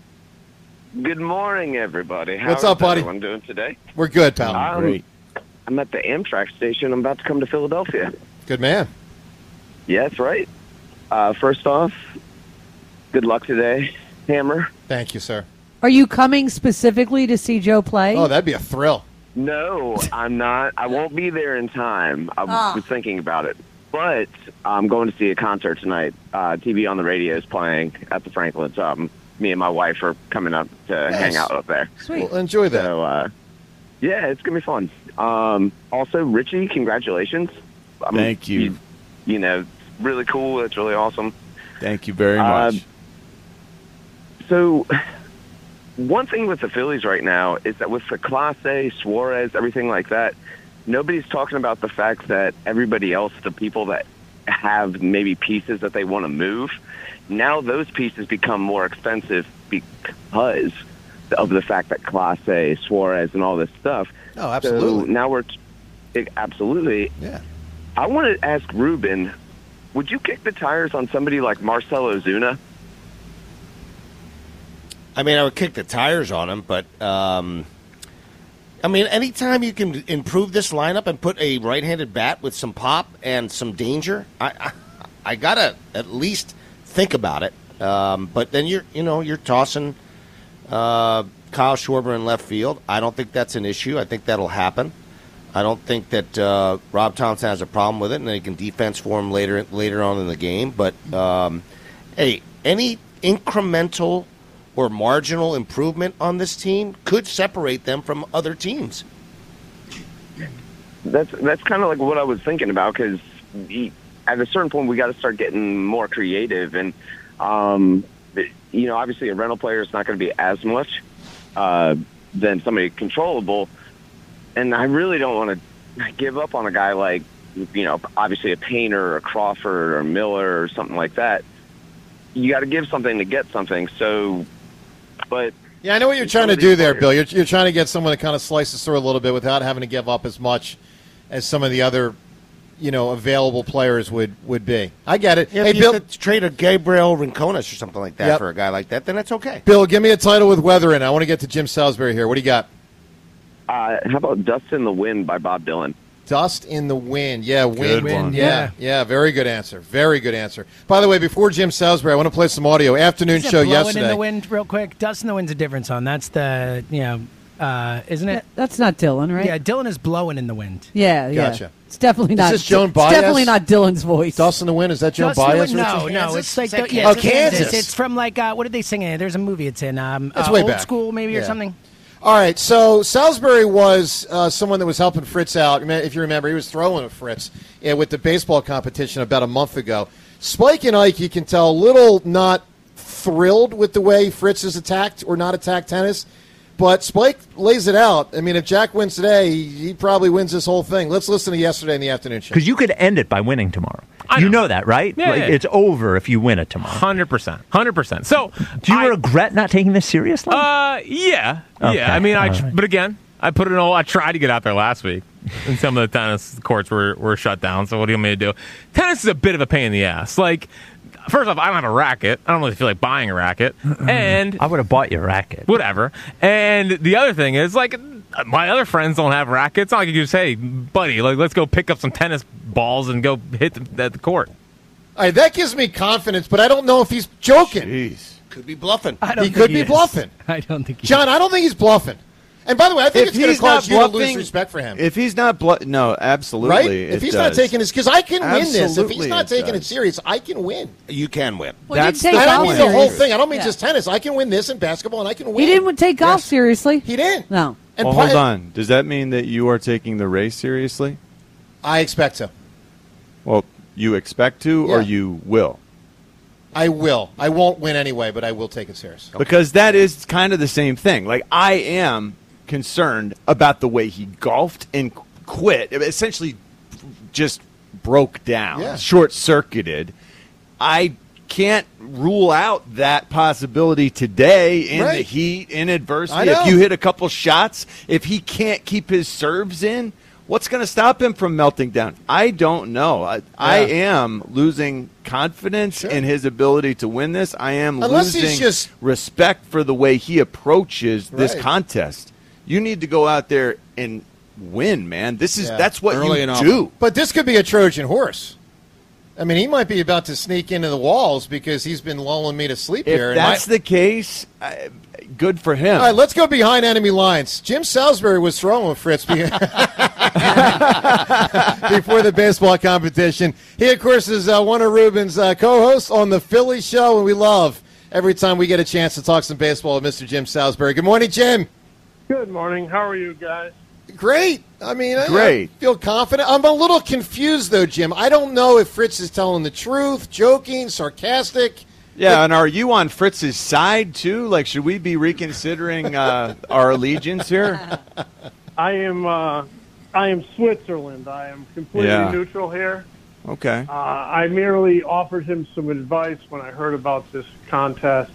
Good morning, everybody. How What's is up, buddy? everyone doing today? We're good, pal. Um, I'm at the Amtrak station. I'm about to come to Philadelphia. Good man. Yeah, that's right. Uh, first off, good luck today, Hammer. Thank you, sir. Are you coming specifically to see Joe play? Oh, that'd be a thrill. No, I'm not. I won't be there in time. I Ah. was thinking about it. But I'm going to see a concert tonight. Uh, T V on the radio is playing at the Franklin. So um, me and my wife are coming up to Nice. hang out up there. Sweet. Well, enjoy that. So, uh, yeah, it's going to be fun. Um, also, Richie, congratulations. Um, Thank you. you. You know, really cool. It's really awesome. Thank you very Uh, much. So, one thing with the Phillies right now is that with the Clase, Suarez, everything like that, nobody's talking about the fact that everybody else, the people that have maybe pieces that they want to move, now those pieces become more expensive because of the fact that Clase, Suarez, and all this stuff. Oh, absolutely. So now we're t- it, absolutely. Yeah. I want to ask Ruben, would you kick the tires on somebody like Marcell Ozuna? I mean, I would kick the tires on him, but um, I mean, anytime you can improve this lineup and put a right-handed bat with some pop and some danger, I I, I gotta at least think about it. Um, but then you're you know you're tossing uh, Kyle Schwarber in left field. I don't think that's an issue. I think that'll happen. I don't think that uh, Rob Thompson has a problem with it, and they can defense for him later later on in the game. But um, hey, any incremental or marginal improvement on this team could separate them from other teams. That's that's kind of like what I was thinking about, because at a certain point we got to start getting more creative, and um, you know, obviously a rental player is not going to be as much uh, than somebody controllable, and I really don't want to give up on a guy like, you know, obviously a Painter or a Crawford or a Miller or something like that. You got to give something to get something. So, but Yeah, I know what you're trying to do there, Bill. You're, you're trying to get someone that kind of slices through a little bit without having to give up as much as some of the other, you know, available players would, would be. I get it. Yeah, hey, if you Bill, could trade a Gabriel Rincones or something like that Yep. for a guy like that, then it's okay. Bill, give me a title with weather in it. I want to get to Jim Salisbury here. What do you got? uh, how about "Dust in the Wind" by Bob Dylan? Dust in the wind. Yeah, wind. Good wind. one. Yeah, yeah, very good answer. Very good answer. By the way, before Jim Salisbury, I want to play some audio. Afternoon Isn't show it blowing yesterday. in the wind, real quick. Dust in the wind's a different song. That's the you know, uh, isn't it? That's not Dylan, right? Yeah, Dylan is blowing in the wind. Yeah, yeah. Gotcha. It's definitely Is not. this Joan It's Baez? definitely not Dylan's voice. Dust in the wind. Is that Joan Dust in the Baez? Wind? No, Richard? no, it's like the, Kansas? yeah, Oh, it's Kansas. Kansas. It's from like uh, what did they sing in it? There's a movie it's in. Um, It's uh, way Old back. School maybe or Yeah. something. All right, so Salisbury was uh, someone that was helping Fritz out. If you remember, he was throwing with Fritz uh, with the baseball competition about a month ago. Spike and Ike, you can tell, a little not thrilled with the way Fritz has attacked or not attacked tennis. But Spike lays it out. I mean, if Jack wins today, he, he probably wins this whole thing. Let's listen to yesterday in the afternoon show. Because you could end it by winning tomorrow. You know that, right? Yeah, like, yeah. It's over if you win it tomorrow. one hundred percent. one hundred percent. So, do you I- regret not taking this seriously? Uh, yeah, Okay, yeah. I mean, I. all tr- right. But again, I put it all. I tried to get out there last week, and some of the tennis courts were were shut down. So what do you want me to do? Tennis is a bit of a pain in the ass. Like, first off, I don't have a racket. I don't really feel like buying a racket, and I would have bought your racket. whatever. And the other thing is, like, my other friends don't have rackets. It's not like you can just say, buddy, like, let's go pick up some tennis balls and go hit the, at the court. All right, that gives me confidence, but I don't know if he's joking. Jeez. Could be bluffing. I don't He think could be is. bluffing. I don't think he John, I don't think he's bluffing. And by the way, I think If it's going he's to cause not you to lose bluffing- respect for him. If he's not, blu- no, absolutely. Right? it If he's not does. taking his, because I can win this. If he's Absolutely not it taking it does. serious, I can win. You can win. Well, he That's didn't take I don't golf mean the whole serious. thing. I don't mean Yeah. just tennis. I can win this in basketball, and I can win. He didn't take golf Yes. seriously. He didn't. No. And Well, part- hold on. Does that mean that you are taking the race seriously? I expect so. Well, you expect to, or Yeah. you will? I will. I won't win anyway, but I will take it serious. Because that is kind of the same thing. Like, I am concerned about the way he golfed and quit. It essentially just broke down, Yeah. short-circuited. I can't rule out that possibility today in the Right. heat, in I adversity. know. If you hit a couple shots, if he can't keep his serves in, what's going to stop him from melting down? I don't know. I, I am losing confidence in his ability to win this. I am Unless he's losing just- respect for the way he approaches this Right. contest. You need to go out there and win, man. This is Yeah. that's what Early you and do. But this could be a Trojan horse. I mean, he might be about to sneak into the walls because he's been lulling me to sleep If here. and that's my- the case, I, good for him. All right, let's go behind enemy lines. Jim Salisbury was throwing with Fritz be- before the baseball competition. He, of course, is uh, one of Ruben's uh, co-hosts on the Philly Show, and we love every time we get a chance to talk some baseball with Mister Jim Salisbury. Good morning, Jim. Good morning. How are you guys? Great. I mean, I- Great. I feel confident. I'm a little confused, though, Jim. I don't know if Fritz is telling the truth, joking, sarcastic. Yeah, and are you on Fritz's side too? Like, should we be reconsidering uh, our allegiance here? I am. Uh, I am Switzerland. I am completely Yeah. neutral here. Okay. Uh, I merely offered him some advice when I heard about this contest.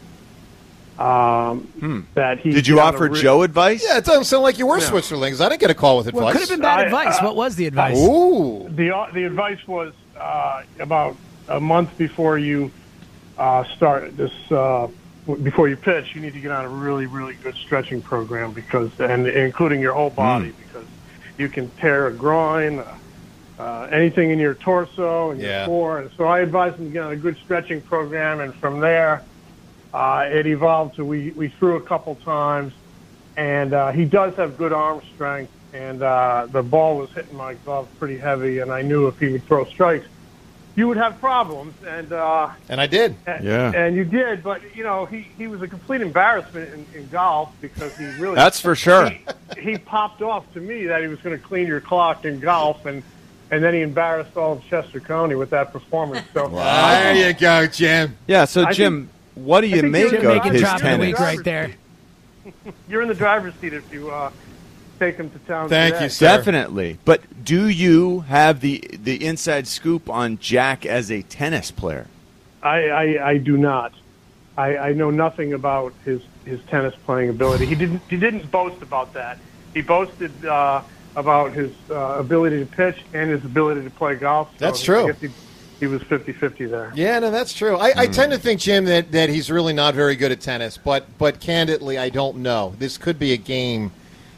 Um, That he Did you got a offer re- Joe advice? Yeah, it doesn't sound like you were Yeah. Switzerland because I didn't get a call with advice. Well, could have been bad I- advice. uh, what was the advice? Ooh. The uh, the advice was uh, about a month before you uh, start this. Uh, w- before you pitch, you need to get on a really, really good stretching program because, and including your whole body, because you can tear a groin, uh, uh, anything in your torso and Yeah. your core. And so I advised him to get on a good stretching program, and from there, uh, it evolved to we we threw a couple times, and uh, he does have good arm strength. And uh, the ball was hitting my glove pretty heavy, and I knew if he would throw strikes, you would have problems. And uh, And I did. Yeah. and you did, but you know he, he was a complete embarrassment in, in golf because he really That's for sure. He, he popped off to me that he was going to clean your clock in golf, and and then he embarrassed all of Chester County with that performance. So There you go, Jim. Yeah. So I Jim, what do I you think make you're of making his drop of the tennis? week right there. you're in the driver's seat if you uh, take him to town. Thank today. you, sir. Definitely. But do you have the the inside scoop on Jack as a tennis player? I, I, I do not. I, I know nothing about his, his tennis playing ability. He didn't he didn't boast about that. He boasted uh, about his uh, ability to pitch and his ability to play golf. So That's I true. guess he, he was fifty-fifty there. Yeah, no, that's true. I, I tend to think, Jim, that, that he's really not very good at tennis, but but candidly, I don't know. This could be a game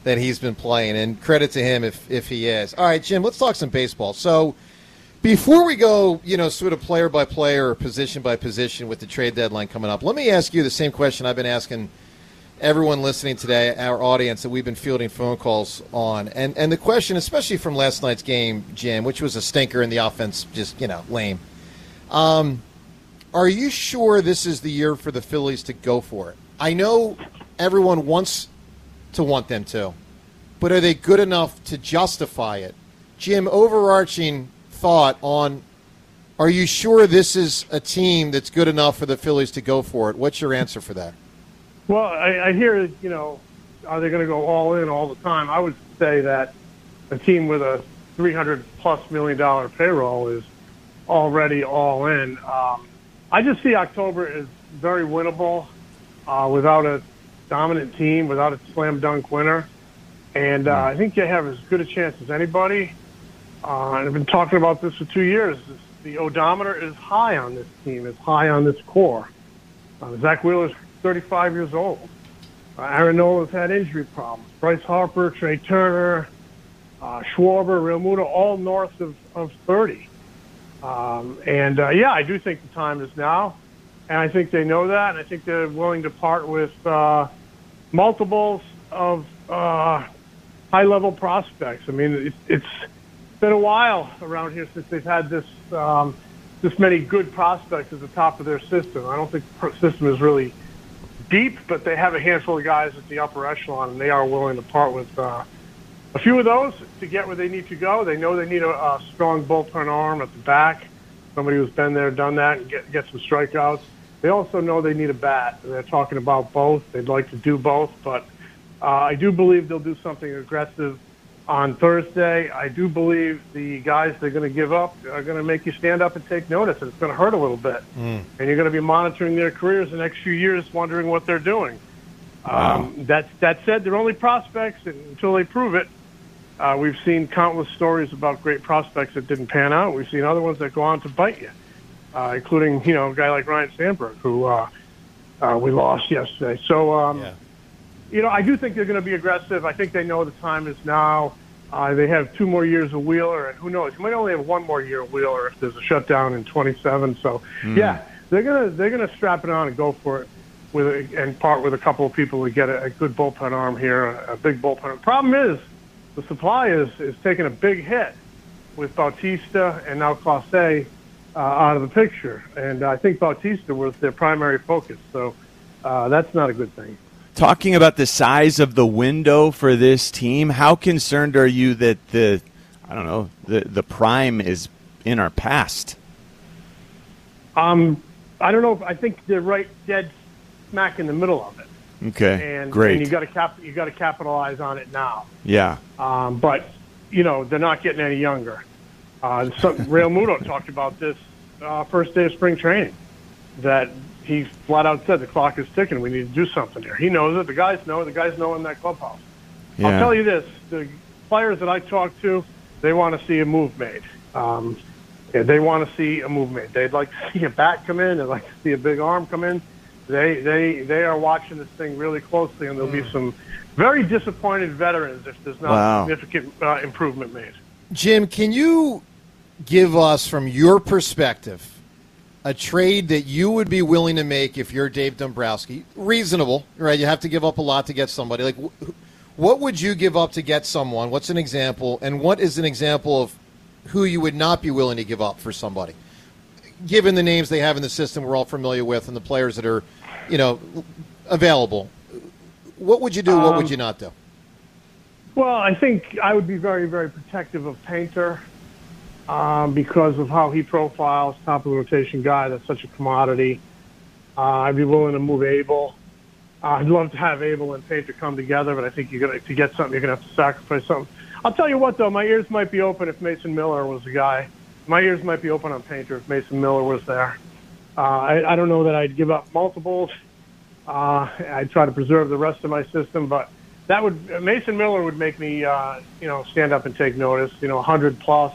that he's been playing, and credit to him if, if he is. All right, Jim, let's talk some baseball. So before we go, you know, sort of player by player or position by position with the trade deadline coming up, let me ask you the same question I've been asking everyone listening today, our audience that we've been fielding phone calls on. And and the question, especially from last night's game, Jim, which was a stinker and the offense just, you know, lame. Um, are you sure this is the year for the Phillies to go for it? I know everyone wants to want them to, but are they good enough to justify it? Jim, overarching thought on, are you sure this is a team that's good enough for the Phillies to go for it? What's your answer for that? Well, I, I hear, you know, are they going to go all in all the time? I would say that a team with a three hundred plus million dollar payroll is already all in. Um, I just see October as very winnable uh, without a dominant team, without a slam dunk winner. And uh, I think they have as good a chance as anybody. Uh, and I've been talking about this for two years. The odometer is high on this team. It's high on this core. Uh, Zach Wheeler's thirty-five years old. Uh, Aaron Nola's had injury problems. Bryce Harper, Trey Turner, uh, Schwarber, Real Muto, all north of, of thirty. Um, and, uh, yeah, I do think the time is now. And I think they know that. And I think they're willing to part with uh, multiples of uh, high-level prospects. I mean, it, it's been a while around here since they've had this um, this many good prospects at the top of their system. I don't think the system is really deep, but they have a handful of guys at the upper echelon, and they are willing to part with uh, a few of those to get where they need to go. They know they need a, a strong bullpen arm at the back, somebody who's been there, done that, and get, get some strikeouts. They also know they need a bat. They're talking about both. They'd like to do both, but uh, I do believe they'll do something aggressive on Thursday. I do believe the guys they're going to give up are going to make you stand up and take notice, and it's going to hurt a little bit. Mm. And you're going to be monitoring their careers the next few years, wondering what they're doing. Wow. Um, that, that said, they're only prospects and until they prove it. Uh, we've seen countless stories about great prospects that didn't pan out. We've seen other ones that go on to bite you, uh, including, you know, a guy like Ryan Sandberg, who uh, uh, we lost yesterday. So, um, yeah. You know, I do think they're going to be aggressive. I think they know the time is now. Uh, they have two more years of Wheeler, and who knows? You might only have one more year of Wheeler if there's a shutdown in twenty-seven. So, mm. yeah, they're gonna they're gonna strap it on and go for it with a, and part with a couple of people to get a, a good bullpen arm here, a, a big bullpen. The problem is the supply is is taking a big hit with Bautista and now Clase uh, out of the picture, and I think Bautista was their primary focus. So uh, that's not a good thing. Talking about the size of the window for this team, how concerned are you that the, I don't know, the, the prime is in our past? Um, I don't know. If, I think they're right dead smack in the middle of it. Okay, and, great. And you got to cap, you got to capitalize on it now. Yeah. Um, but you know they're not getting any younger. Uh, so, Real Muto talked about this uh, first day of spring training, that he flat out said the clock is ticking. We need to do something here. He knows it. The guys know it. The guys know in that clubhouse. Yeah. I'll tell you this: the players that I talk to, they want to see a move made. Um, yeah, they want to see a move made. They'd like to see a bat come in. They'd like to see a big arm come in. They they they are watching this thing really closely, and there'll mm. be some very disappointed veterans if there's not wow. significant uh, improvement made. Jim, can you give us, from your perspective, a trade that you would be willing to make if you're Dave Dombrowski? Reasonable, right? You have to give up a lot to get somebody. Like, what would you give up to get someone? What's an example? And what is an example of who you would not be willing to give up for somebody? Given the names they have in the system we're all familiar with and the players that are, you know, available, what would you do? What um, would you not do? Well, I think I would be very, very protective of Painter. Um, because of how he profiles, top of the rotation guy, that's such a commodity. Uh, I'd be willing to move Abel. Uh, I'd love to have Abel and Painter come together, but I think you're gonna to get something, you're gonna have to sacrifice something. I'll tell you what, though, my ears might be open if Mason Miller was the guy. My ears might be open on Painter if Mason Miller was there. Uh, I, I don't know that I'd give up multiples. Uh, I'd try to preserve the rest of my system, but that would Mason Miller would make me, uh, you know, stand up and take notice. You know, one hundred plus.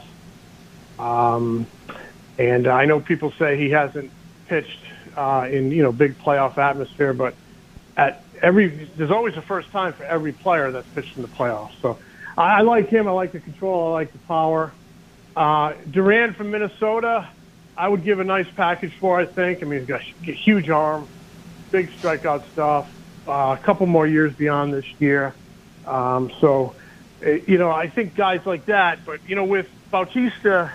Um, and I know people say he hasn't pitched uh, in, you know, big playoff atmosphere, but at every. There's always a first time for every player that's pitched in the playoffs. So I, I like him. I like the control. I like the power. Uh, Duran from Minnesota, I would give a nice package for. I think. I mean, he's got a huge arm, big strikeout stuff. Uh, a couple more years beyond this year. Um, so, you know, I think guys like that. But you know, with Bautista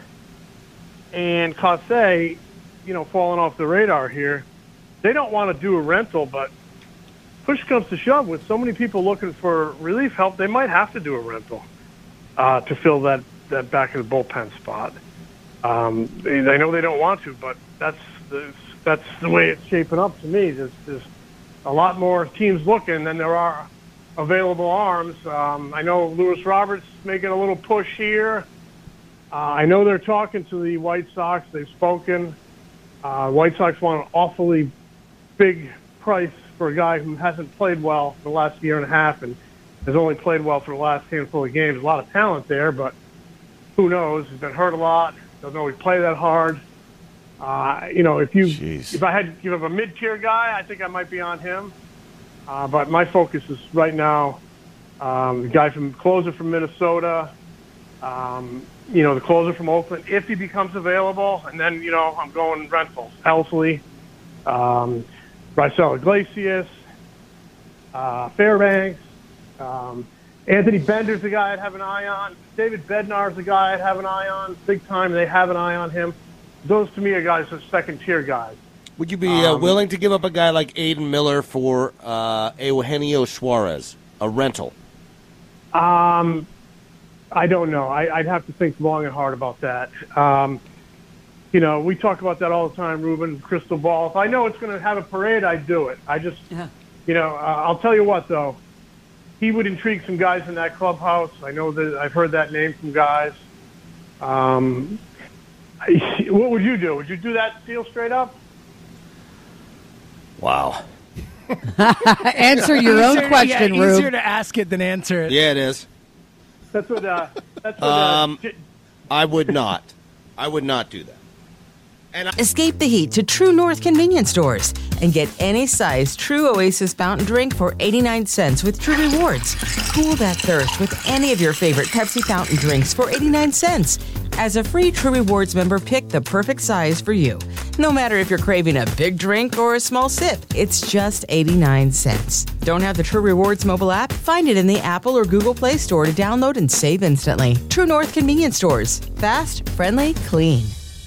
and Cossé, you know, falling off the radar here, they don't want to do a rental, but push comes to shove, with so many people looking for relief help, they might have to do a rental uh, to fill that, that back of the bullpen spot. Um, they, they know they don't want to, but that's the, that's the way it's shaping up to me. There's, there's a lot more teams looking than there are available arms. Um, I know Lewis Roberts making a little push here. Uh, I know they're talking to the White Sox. They've spoken. Uh, White Sox want an awfully big price for a guy who hasn't played well for the last year and a half and has only played well for the last handful of games. A lot of talent there, but who knows? He's been hurt a lot. Doesn't always play that hard. Uh, you know, if you Jeez. if I had to give up a mid-tier guy, I think I might be on him. Uh, but my focus is right now um, the guy from closer from Minnesota. Um, you know, the closer from Oakland, if he becomes available, and then, you know, I'm going rentals. Helsley, um, Raisel Iglesias, uh, Fairbanks, um, Anthony Bender's the guy I'd have an eye on. David Bednar's the guy I'd have an eye on. Big time, they have an eye on him. Those, to me, are guys are second-tier guys. Would you be uh, Um, willing to give up a guy like Aiden Miller for uh, Eugenio Suarez, a rental? Um, I don't know. I, I'd have to think long and hard about that. Um, you know, we talk about that all the time, Ruben, crystal ball. If I know it's going to have a parade, I'd do it. I just, Yeah. you know, uh, I'll tell you what, though. He would intrigue some guys in that clubhouse. I know that I've heard that name from guys. Um, I- what would you do? Would you do that deal straight up? Wow. Answer your own Easier- question, yeah, Rube. Easier to ask it than answer it. Yeah, it is. That's what. Uh, that's what. Um, uh, I would not. I would not do that. Escape the heat to True North convenience stores and get any size True Oasis fountain drink for eighty-nine cents with True Rewards. Cool that thirst with any of your favorite Pepsi fountain drinks for eighty-nine cents. As a free True Rewards member, pick the perfect size for you. No matter if you're craving a big drink or a small sip, it's just eighty-nine cents. Don't have the True Rewards mobile app? Find it in the Apple or Google Play Store to download and save instantly. True North convenience stores. Fast, friendly, clean.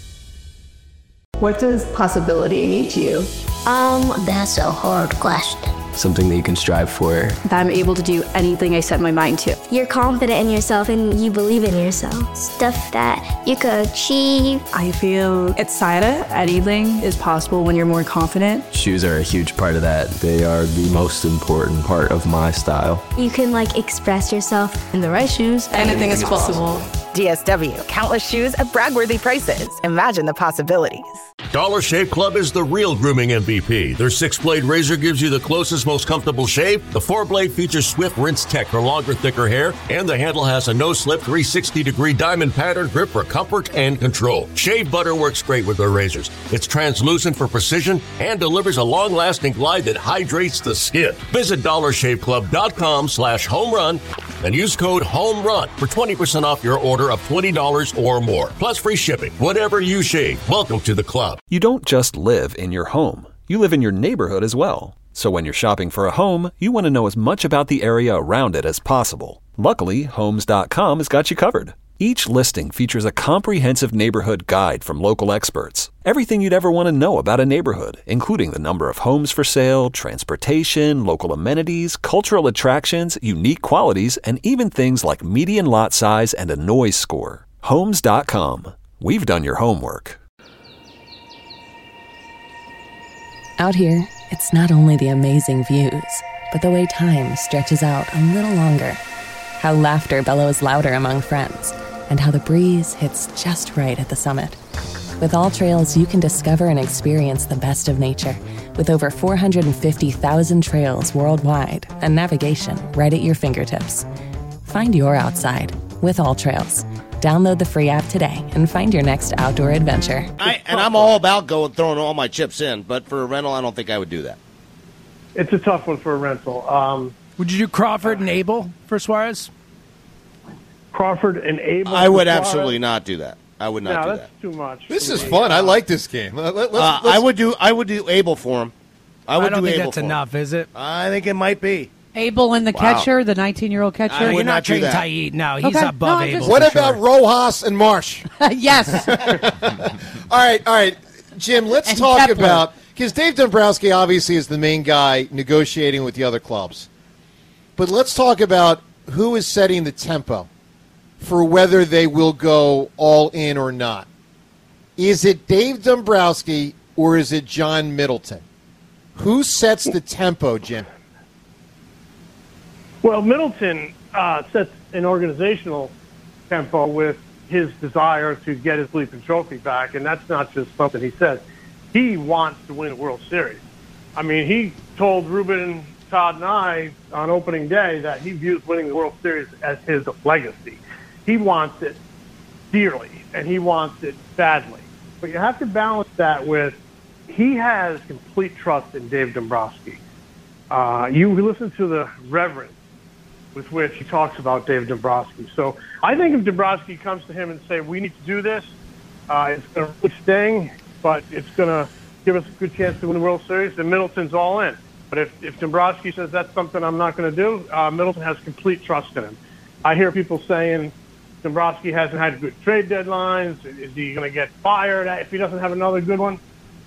What does possibility mean to you? Um, that's a hard question. Something that you can strive for. That I'm able to do anything I set my mind to. You're confident in yourself and you believe in yourself. Stuff that you could achieve. I feel excited. Anything is possible when you're more confident. Shoes are a huge part of that. They are the most important part of my style. You can, like, express yourself. In the right shoes, anything is possible. D S W. Countless shoes at brag-worthy prices. Imagine the possibilities. Dollar Shave Club is the real grooming M V P. Their six-blade razor gives you the closest, most comfortable shave. The four-blade features Swift Rinse Tech for longer, thicker hair. And the handle has a no-slip three hundred sixty degree diamond pattern grip for comfort and control. Shave butter works great with their razors. It's translucent for precision and delivers a long-lasting glide that hydrates the skin. Visit dollar shave club dot com slash home run and use code HOMERUN for twenty percent off your order of twenty dollars or more. Plus free shipping. Whatever you shave, welcome to the club. You don't just live in your home. You live in your neighborhood as well. So when you're shopping for a home, you want to know as much about the area around it as possible. Luckily, homes dot com has got you covered. Each listing features a comprehensive neighborhood guide from local experts. Everything you'd ever want to know about a neighborhood, including the number of homes for sale, transportation, local amenities, cultural attractions, unique qualities, and even things like median lot size and a noise score. homes dot com. We've done your homework. Out here, it's not only the amazing views, but the way time stretches out a little longer. How laughter bellows louder among friends, and how the breeze hits just right at the summit. With All Trails, you can discover and experience the best of nature, with over four hundred fifty thousand trails worldwide and navigation right at your fingertips. Find your outside with All Trails. Download the free app today and find your next outdoor adventure. I, and I'm all about going throwing all my chips in, but for a rental, I don't think I would do that. it's a tough one for a rental. Um, Would you do Crawford and Abel for Suarez? Crawford and Abel. I would Suarez? absolutely not do that. I would not no, do that's that. too much. This is fun. I like this game. Let, let, let's, Uh, let's, I would do. I would do Abel for him. I would I don't do think Abel that's for him. enough, is it? I think it might be. Abel and the Wow. catcher, the nineteen-year-old catcher. I would You're not not do trading that. Taid. No, he's Okay. above No, I Abel. just- what for about sure. Rojas and Marsh? Yes. All right, all right, Jim. Let's And talk Kepler. about because Dave Dombrowski obviously is the main guy negotiating with the other clubs. But let's talk about who is setting the tempo for whether they will go all in or not. Is it Dave Dombrowski or is it John Middleton? Who sets the tempo, Jim? Well, Middleton uh, sets an organizational tempo with his desire to get his Leaping Trophy back, and that's not just something he says. He wants to win a World Series. I mean, he told Ruben, Todd, and I on opening day that he views winning the World Series as his legacy. He wants it dearly, and he wants it badly. But you have to balance that with he has complete trust in Dave Dombrowski. Uh, you listen to the reverence with which he talks about Dave Dombrowski. So I think if Dombrowski comes to him and say, we need to do this, uh, it's going to really sting, but it's going to give us a good chance to win the World Series, then Middleton's all in. But if, if Dombrowski says that's something I'm not going to do, uh, Middleton has complete trust in him. I hear people saying Dombrowski hasn't had good trade deadlines. Is he going to get fired if he doesn't have another good one?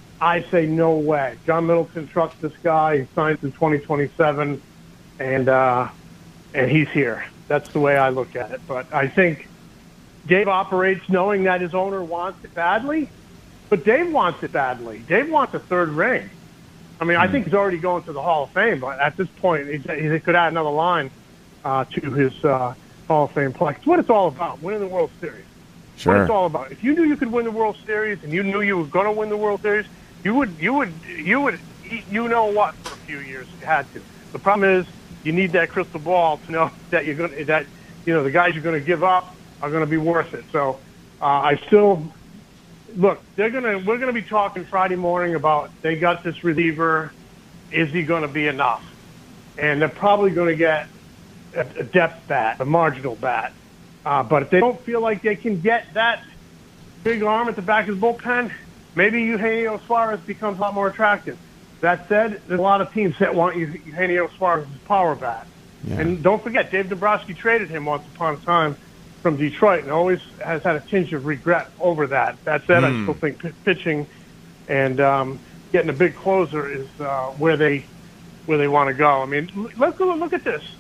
I say no way. John Middleton trusts this guy. He signed through twenty twenty-seven, and uh, and he's here. That's the way I look at it. But I think Dave operates knowing that his owner wants it badly, but Dave wants it badly. Dave wants a third ring. I mean, I think he's already going to the Hall of Fame, but at this point, he, he could add another line uh, to his uh, Hall of Fame plaque. It's what it's all about, winning the World Series. Sure. What it's all about. If you knew you could win the World Series and you knew you were going to win the World Series, you would, you would, you would, you know what, for a few years if you had to. The problem is you need that crystal ball to know that you're going to, that, you know, the guys you're going to give up are going to be worth it. So uh, I still, look, they're going to, we're going to be talking Friday morning about they got this reliever. Is he going to be enough? And they're probably going to get a, a depth bat, a marginal bat. Uh, but if they don't feel like they can get that big arm at the back of the bullpen, maybe Eugenio Suarez becomes a lot more attractive. That said, there's a lot of teams that want Eugenio Suarez's power bat. Yeah. And don't forget, Dave Dombrowski traded him once upon a time from Detroit and always has had a tinge of regret over that. That said, Mm. I still think p- pitching and um, getting a big closer is uh, where they where they want to go. I mean, look, look at this.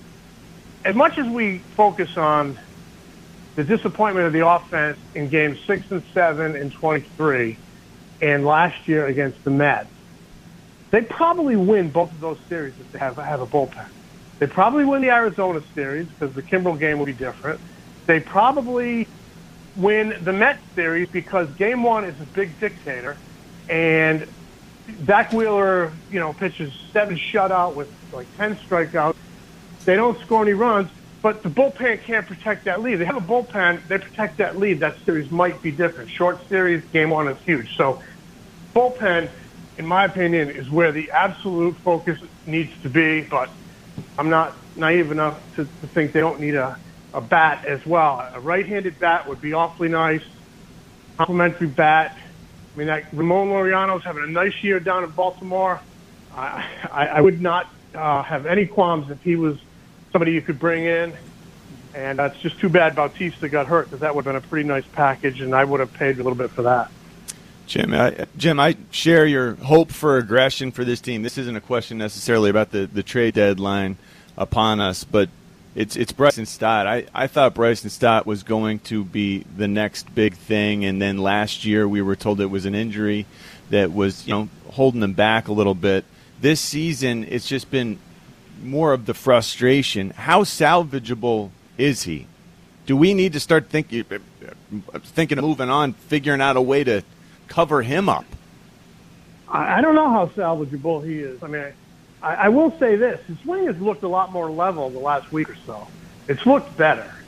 As much as we focus on the disappointment of the offense in games six and seven and twenty-three, and last year against the Mets, they probably win both of those series if they have, have a bullpen. They probably win the Arizona series because the Kimbrel game will be different. They probably win the Mets series because game one is a big dictator, and Zach Wheeler, you know, pitches seven shutout with like ten strikeouts. They don't score any runs, but the bullpen can't protect that lead. They have a bullpen, they protect that lead. That series might be different. Short series, game one is huge. So bullpen, in my opinion, is where the absolute focus needs to be, but I'm not naive enough to, to think they don't need a, a bat as well. A right-handed bat would be awfully nice, complimentary bat. I mean, that Ramon Laureano's having a nice year down in Baltimore. I, I, I would not uh, have any qualms if he was somebody you could bring in. And uh, it's just too bad Bautista got hurt because that would have been a pretty nice package, and I would have paid a little bit for that. Jim, I, Jim, I share your hope for aggression for this team. This isn't a question necessarily about the, the trade deadline upon us, but it's it's Bryson Stott. I, I thought Bryson Stott was going to be the next big thing, and then last year we were told it was an injury that was, you know, holding him back a little bit. This season, it's just been more of the frustration. How salvageable is he? Do we need to start thinking thinking of moving on, figuring out a way to cover him up? I, I don't know how salvageable he is. I mean, I, I will say this. His swing has looked a lot more level the last week or so. It's looked better.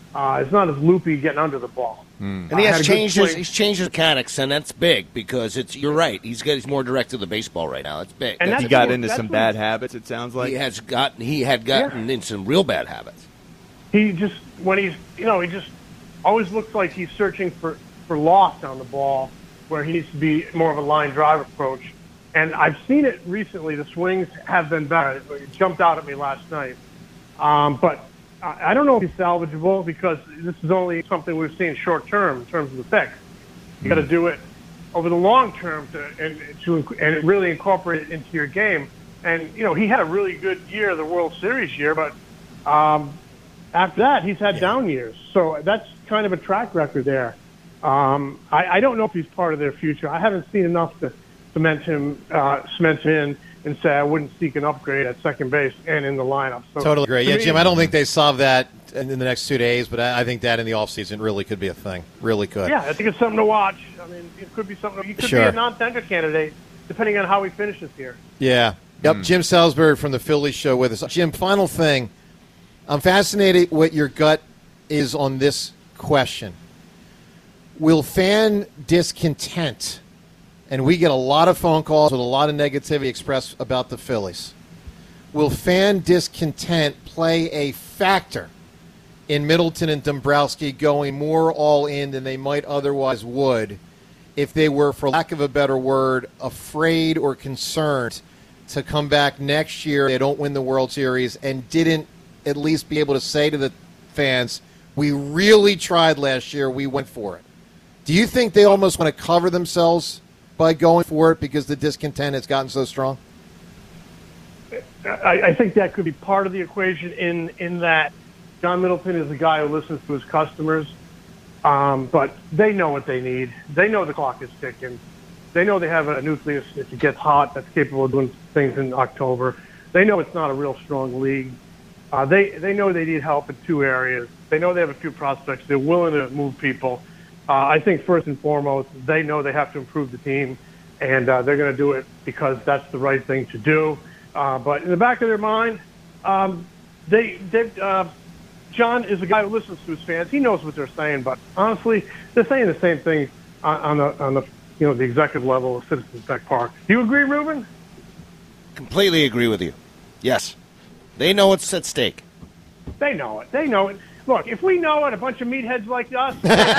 Uh, it's not as loopy getting under the ball. And he Uh, has had a good changed his, swing. he's changed his mechanics, and that's big because it's. You're right. He's got he's more direct to the baseball right now. It's big. And That's he that's got what- into that's some what- bad habits, it sounds like. he has gotten he had gotten in some real bad habits. He just when he's you know he just always looks like he's searching for for loft on the ball where he needs to be more of a line drive approach. And I've seen it recently. The swings have been better. It jumped out at me last night. Um, but I I don't know if he's salvageable because this is only something we've seen short term in terms of the fix. You got to do it over the long term to and to and really incorporate it into your game. And you know he had a really good year, the World Series year, but um, after that he's had down years. So that's kind of a track record there. Um, I, I don't know if he's part of their future. I haven't seen enough to cement him, uh, cement him in and say I wouldn't seek an upgrade at second base and in the lineup. So Totally agree. to Yeah, me- Jim, I don't think they solve that in the next two days, but I I think that in the offseason really could be a thing. Really could. Yeah, I think it's something to watch. I mean, it could be something. He could Sure. be a non-tender candidate depending on how he finishes here. Yeah. Yep. Jim Salisbury from the Phillies show with us. Jim, final thing. I'm fascinated what your gut is on this question. Will fan discontent, and we get a lot of phone calls with a lot of negativity expressed about the Phillies, will fan discontent play a factor in Middleton and Dombrowski going more all in than they might otherwise would if they were, for lack of a better word, afraid or concerned to come back next year, they don't win the World Series, and didn't at least be able to say to the fans, we really tried last year, we went for it. Do you think they almost want to cover themselves by going for it because the discontent has gotten so strong? I, I think that could be part of the equation in, in that John Middleton is the guy who listens to his customers, um, but they know what they need. They know the clock is ticking. They know they have a nucleus, if it gets hot, that's capable of doing things in October. They know it's not a real strong league. Uh, they, they know they need help in two areas. They know they have a few prospects. They're willing to move people. Uh, I think first and foremost, they know they have to improve the team, and uh, they're going to do it because that's the right thing to do. Uh, but in the back of their mind, um, they, they uh, John is a guy who listens to his fans. He knows what they're saying, but honestly, they're saying the same thing on, on the on the you know the executive level of Citizens Bank Park. Do you agree, Ruben? Completely agree with you. Yes, they know what's at stake. They know it. They know it. Look, if we know it, a bunch of meatheads like us,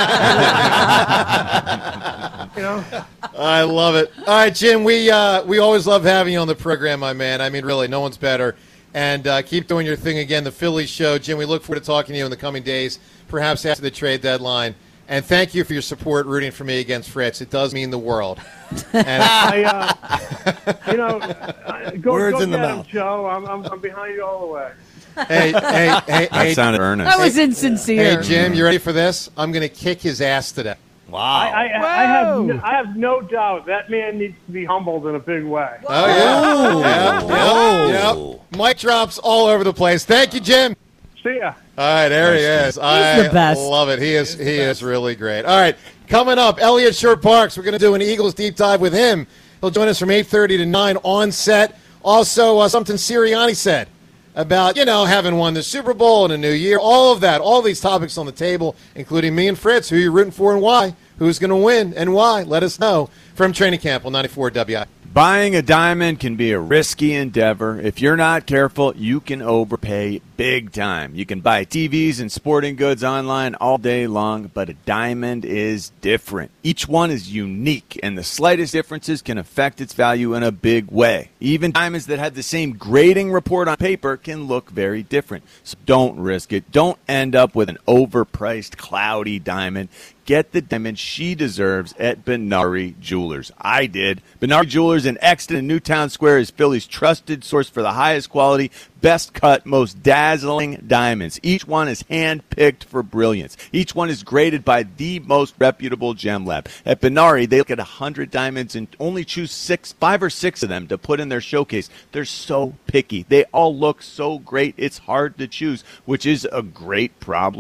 you know. I love it. All right, Jim, we uh, we always love having you on the program, my man. I mean, really, no one's better. And uh, keep doing your thing again, the Phillies show. Jim, we look forward to talking to you in the coming days, perhaps after the trade deadline. And thank you for your support rooting for me against Fritz. It does mean the world. And I, uh, you know, uh, go, Words go in the get him, mouth. Joe. I'm, I'm, I'm behind you all the way. Hey, hey, hey, That hey. sounded earnest. That was insincere. Hey, Jim, you ready for this? I'm going to kick his ass today. Wow. I, I, I have no, I have no doubt that man needs to be humbled in a big way. Oh, yeah. Yeah, yeah, yeah. Mic drops all over the place. Thank you, Jim. See ya. All right, there he is. I the best. love it. He is he is really great. All right, coming up, Elliot Short Parks. We're going to do an Eagles deep dive with him. He'll join us from eight thirty to nine on set. Also, uh, something Sirianni said about, you know, having won the Super Bowl in a new year. All of that, all these topics on the table, including me and Fritz. Who you're rooting for and why? Who's going to win and why? Let us know from Training Camp on ninety-four W I. Buying a diamond can be a risky endeavor. If you're not careful, you can overpay big time. You can buy T Vs and sporting goods online all day long, but a diamond is different. Each one is unique, and the slightest differences can affect its value in a big way. Even diamonds that have the same grading report on paper can look very different. So don't risk it. Don't end up with an overpriced, cloudy diamond. Get the diamond she deserves at Benari Jewelers. I did. Benari Jewelers in Exton and Newtown Square is Philly's trusted source for the highest quality, best cut, most dazzling diamonds. Each one is hand-picked for brilliance. Each one is graded by the most reputable gem lab. At Benari, they look at one hundred diamonds and only choose six, five or six of them to put in their showcase. They're so picky. They all look so great, it's hard to choose, which is a great problem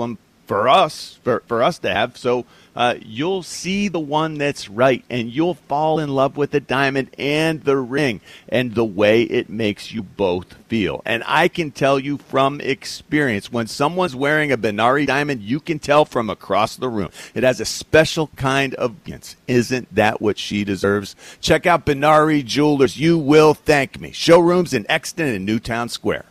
for us, for, for us to have. So uh, you'll see the one that's right, and you'll fall in love with the diamond and the ring and the way it makes you both feel. And I can tell you from experience, when someone's wearing a Benari diamond, you can tell from across the room. It has a special kind of brilliance. Isn't that what she deserves? Check out Benari Jewelers. You will thank me. Showrooms in Exton and Newtown Square.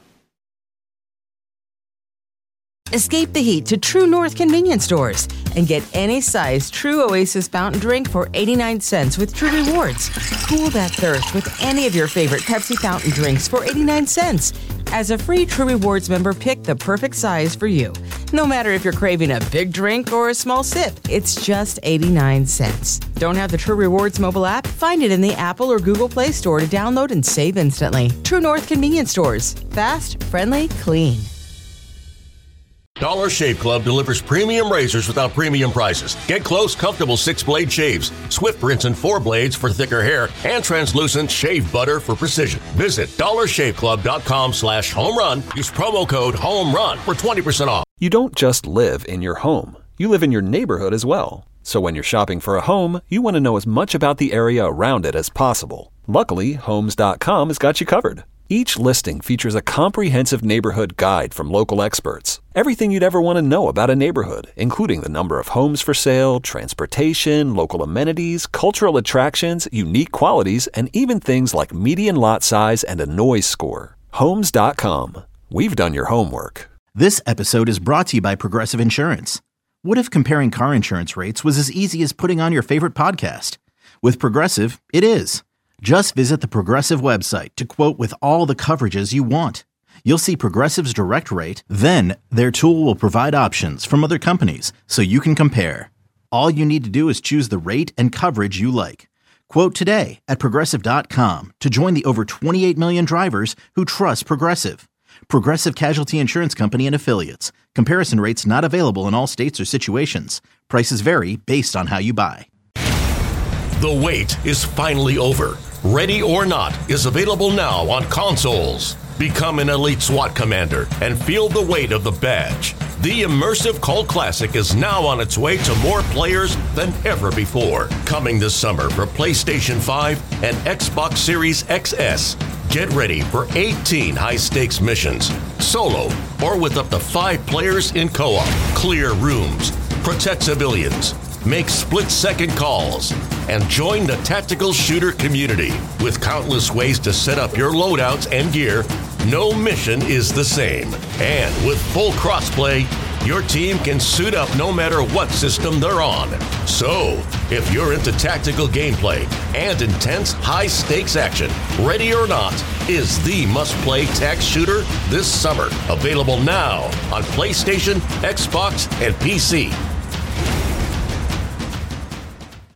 Escape the heat to True North convenience stores and get any size True Oasis fountain drink for eighty-nine cents with True Rewards. Cool that thirst with any of your favorite Pepsi fountain drinks for eighty-nine cents. As a free True Rewards member, pick the perfect size for you. No matter if you're craving a big drink or a small sip, it's just eighty-nine cents. Don't have the True Rewards mobile app? Find it in the Apple or Google Play Store to download and save instantly. True North convenience stores. Fast, friendly, clean. Dollar Shave Club delivers premium razors without premium prices. Get close, comfortable six-blade shaves, Swift rinse and four blades for thicker hair, and translucent shave butter for precision. Visit dollar shave club dot com slash home run. Use promo code HOMERUN for twenty percent off. You don't just live in your home. You live in your neighborhood as well. So when you're shopping for a home, you want to know as much about the area around it as possible. Luckily, homes dot com has got you covered. Each listing features a comprehensive neighborhood guide from local experts. Everything you'd ever want to know about a neighborhood, including the number of homes for sale, transportation, local amenities, cultural attractions, unique qualities, and even things like median lot size and a noise score. homes dot com. We've done your homework. This episode is brought to you by Progressive Insurance. What if comparing car insurance rates was as easy as putting on your favorite podcast? With Progressive, it is. Just visit the Progressive website to quote with all the coverages you want. You'll see Progressive's direct rate, then their tool will provide options from other companies so you can compare. All you need to do is choose the rate and coverage you like. Quote today at Progressive dot com to join the over twenty-eight million drivers who trust Progressive. Progressive Casualty Insurance Company and Affiliates. Comparison rates not available in all states or situations. Prices vary based on how you buy. The wait is finally over. Ready or Not is available now on consoles. Become an elite SWAT commander and feel the weight of the badge. The immersive cult classic is now on its way to more players than ever before. Coming this summer for PlayStation five and Xbox Series X S. Get ready for eighteen high-stakes missions, solo or with up to five players in co-op. Clear rooms, protect civilians, make split-second calls, and join the tactical shooter community. With countless ways to set up your loadouts and gear, no mission is the same. And with full crossplay, your team can suit up no matter what system they're on. So, if you're into tactical gameplay and intense high-stakes action, Ready or Not is the must-play tac shooter this summer. Available now on PlayStation, Xbox, and P C.